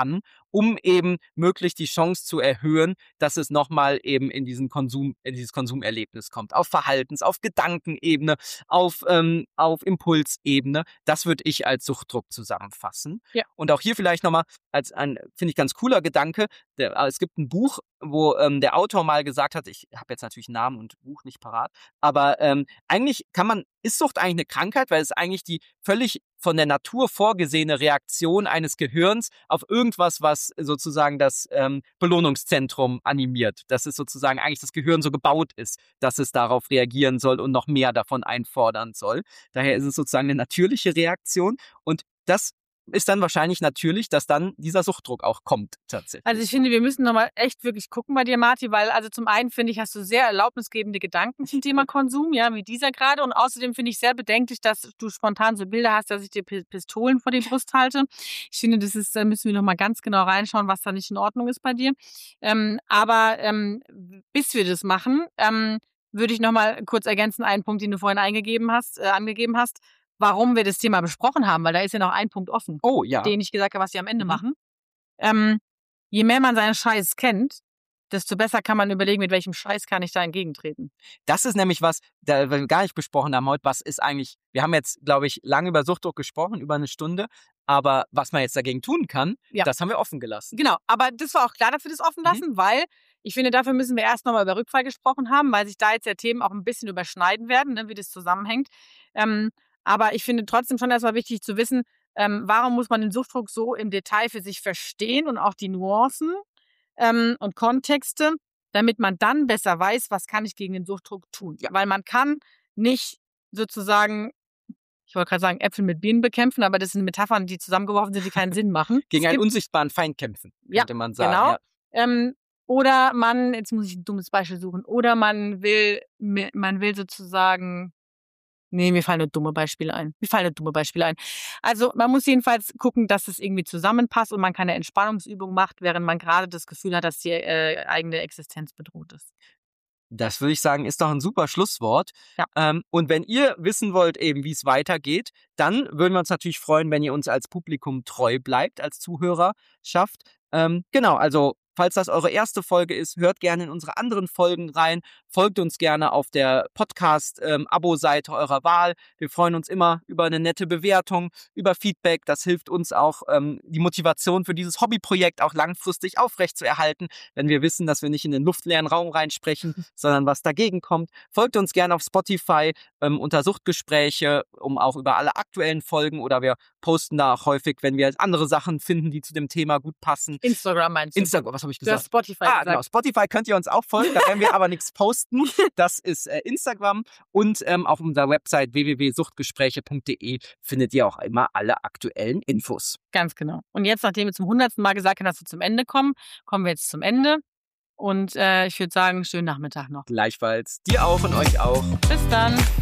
um eben möglichst die Chance zu erhöhen, dass es nochmal eben in diesen Konsum, in dieses Konsumerlebnis kommt. Auf Verhaltens-, auf Gedankenebene, auf, ähm, auf Impulsebene. Das würde ich als Suchtdruck zusammenfassen. Ja. Und auch hier vielleicht nochmal als ein, finde ich, ganz cooler Gedanke. Der, es gibt ein Buch, wo ähm, der Autor mal gesagt hat, ich habe jetzt natürlich Namen und Buch nicht parat, aber ähm, eigentlich kann man, ist Sucht eigentlich eine Krankheit, weil es eigentlich die völlig von der Natur vorgesehene Reaktion eines Gehirns auf irgendwas, was sozusagen das ähm, Belohnungszentrum animiert. Dass es sozusagen eigentlich das Gehirn so gebaut ist, dass es darauf reagieren soll und noch mehr davon einfordern soll. Daher ist es sozusagen eine natürliche Reaktion und das ist dann wahrscheinlich natürlich, dass dann dieser Suchtdruck auch kommt tatsächlich. Also ich finde, wir müssen nochmal echt wirklich gucken bei dir, Marti, weil also zum einen finde ich, hast du sehr erlaubnisgebende Gedanken zum Thema Konsum, ja, wie dieser gerade. Und außerdem finde ich sehr bedenklich, dass du spontan so Bilder hast, dass ich dir Pistolen vor die Brust halte. Ich finde, das ist, da müssen wir nochmal ganz genau reinschauen, was da nicht in Ordnung ist bei dir. Ähm, aber ähm, bis wir das machen, ähm, würde ich nochmal kurz ergänzen, einen Punkt, den du vorhin eingegeben hast, äh, angegeben hast, warum wir das Thema besprochen haben, weil da ist ja noch ein Punkt offen, oh, ja. den ich gesagt habe, was sie am Ende mhm. machen. Ähm, je mehr man seinen Scheiß kennt, desto besser kann man überlegen, mit welchem Scheiß kann ich da entgegentreten. Das ist nämlich was, da wir gar nicht besprochen haben heute, was ist eigentlich, wir haben jetzt, glaube ich, lange über Suchtdruck gesprochen, über eine Stunde, aber was man jetzt dagegen tun kann, ja. das haben wir offen gelassen. Genau, aber das war auch klar, dass wir das offen lassen, mhm. weil ich finde, dafür müssen wir erst nochmal über Rückfall gesprochen haben, weil sich da jetzt ja Themen auch ein bisschen überschneiden werden, ne, wie das zusammenhängt. Ähm, Aber ich finde trotzdem schon erstmal wichtig zu wissen, ähm, warum muss man den Suchtdruck so im Detail für sich verstehen und auch die Nuancen ähm, und Kontexte, damit man dann besser weiß, was kann ich gegen den Suchtdruck tun. Ja. Weil man kann nicht sozusagen, ich wollte gerade sagen, Äpfel mit Birnen bekämpfen, aber das sind Metaphern, die zusammengeworfen sind, die keinen Sinn machen. Gegen es einen unsichtbaren Feind kämpfen, ja, könnte man sagen. Genau. Ja. Ähm, oder man, jetzt muss ich ein dummes Beispiel suchen, oder man will, man will sozusagen... Nee, mir fallen nur dumme Beispiele ein. Mir fallen nur dumme Beispiele ein. Also man muss jedenfalls gucken, dass es irgendwie zusammenpasst und man keine Entspannungsübung macht, während man gerade das Gefühl hat, dass die äh, eigene Existenz bedroht ist. Das würde ich sagen, ist doch ein super Schlusswort. Ja. Ähm, und wenn ihr wissen wollt, eben wie es weitergeht, dann würden wir uns natürlich freuen, wenn ihr uns als Publikum treu bleibt, als Zuhörerschaft. Ähm, genau, also falls das eure erste Folge ist, hört gerne in unsere anderen Folgen rein. Folgt uns gerne auf der Podcast-Abo-Seite eurer Wahl. Wir freuen uns immer über eine nette Bewertung, über Feedback. Das hilft uns auch, ähm, die Motivation für dieses Hobbyprojekt auch langfristig aufrechtzuerhalten, wenn wir wissen, dass wir nicht in den luftleeren Raum reinsprechen, sondern was dagegen kommt. Folgt uns gerne auf Spotify ähm, unter Suchtgespräche, um auch über alle aktuellen Folgen, oder wir posten da auch häufig, wenn wir andere Sachen finden, die zu dem Thema gut passen. Instagram meinst du? Instagram, was habe ich gesagt? Du hast Spotify ah, gesagt. Genau. Spotify könnt ihr uns auch folgen, da werden wir aber nichts posten. Das ist äh, Instagram, und ähm, auf unserer Website w w w punkt suchtgespräche punkt d e findet ihr auch immer alle aktuellen Infos. Ganz genau. Und jetzt, nachdem wir zum hundertsten Mal gesagt haben, dass wir zum Ende kommen, kommen wir jetzt zum Ende. Und äh, ich würde sagen, schönen Nachmittag noch. Gleichfalls. Dir auch und euch auch. Bis dann.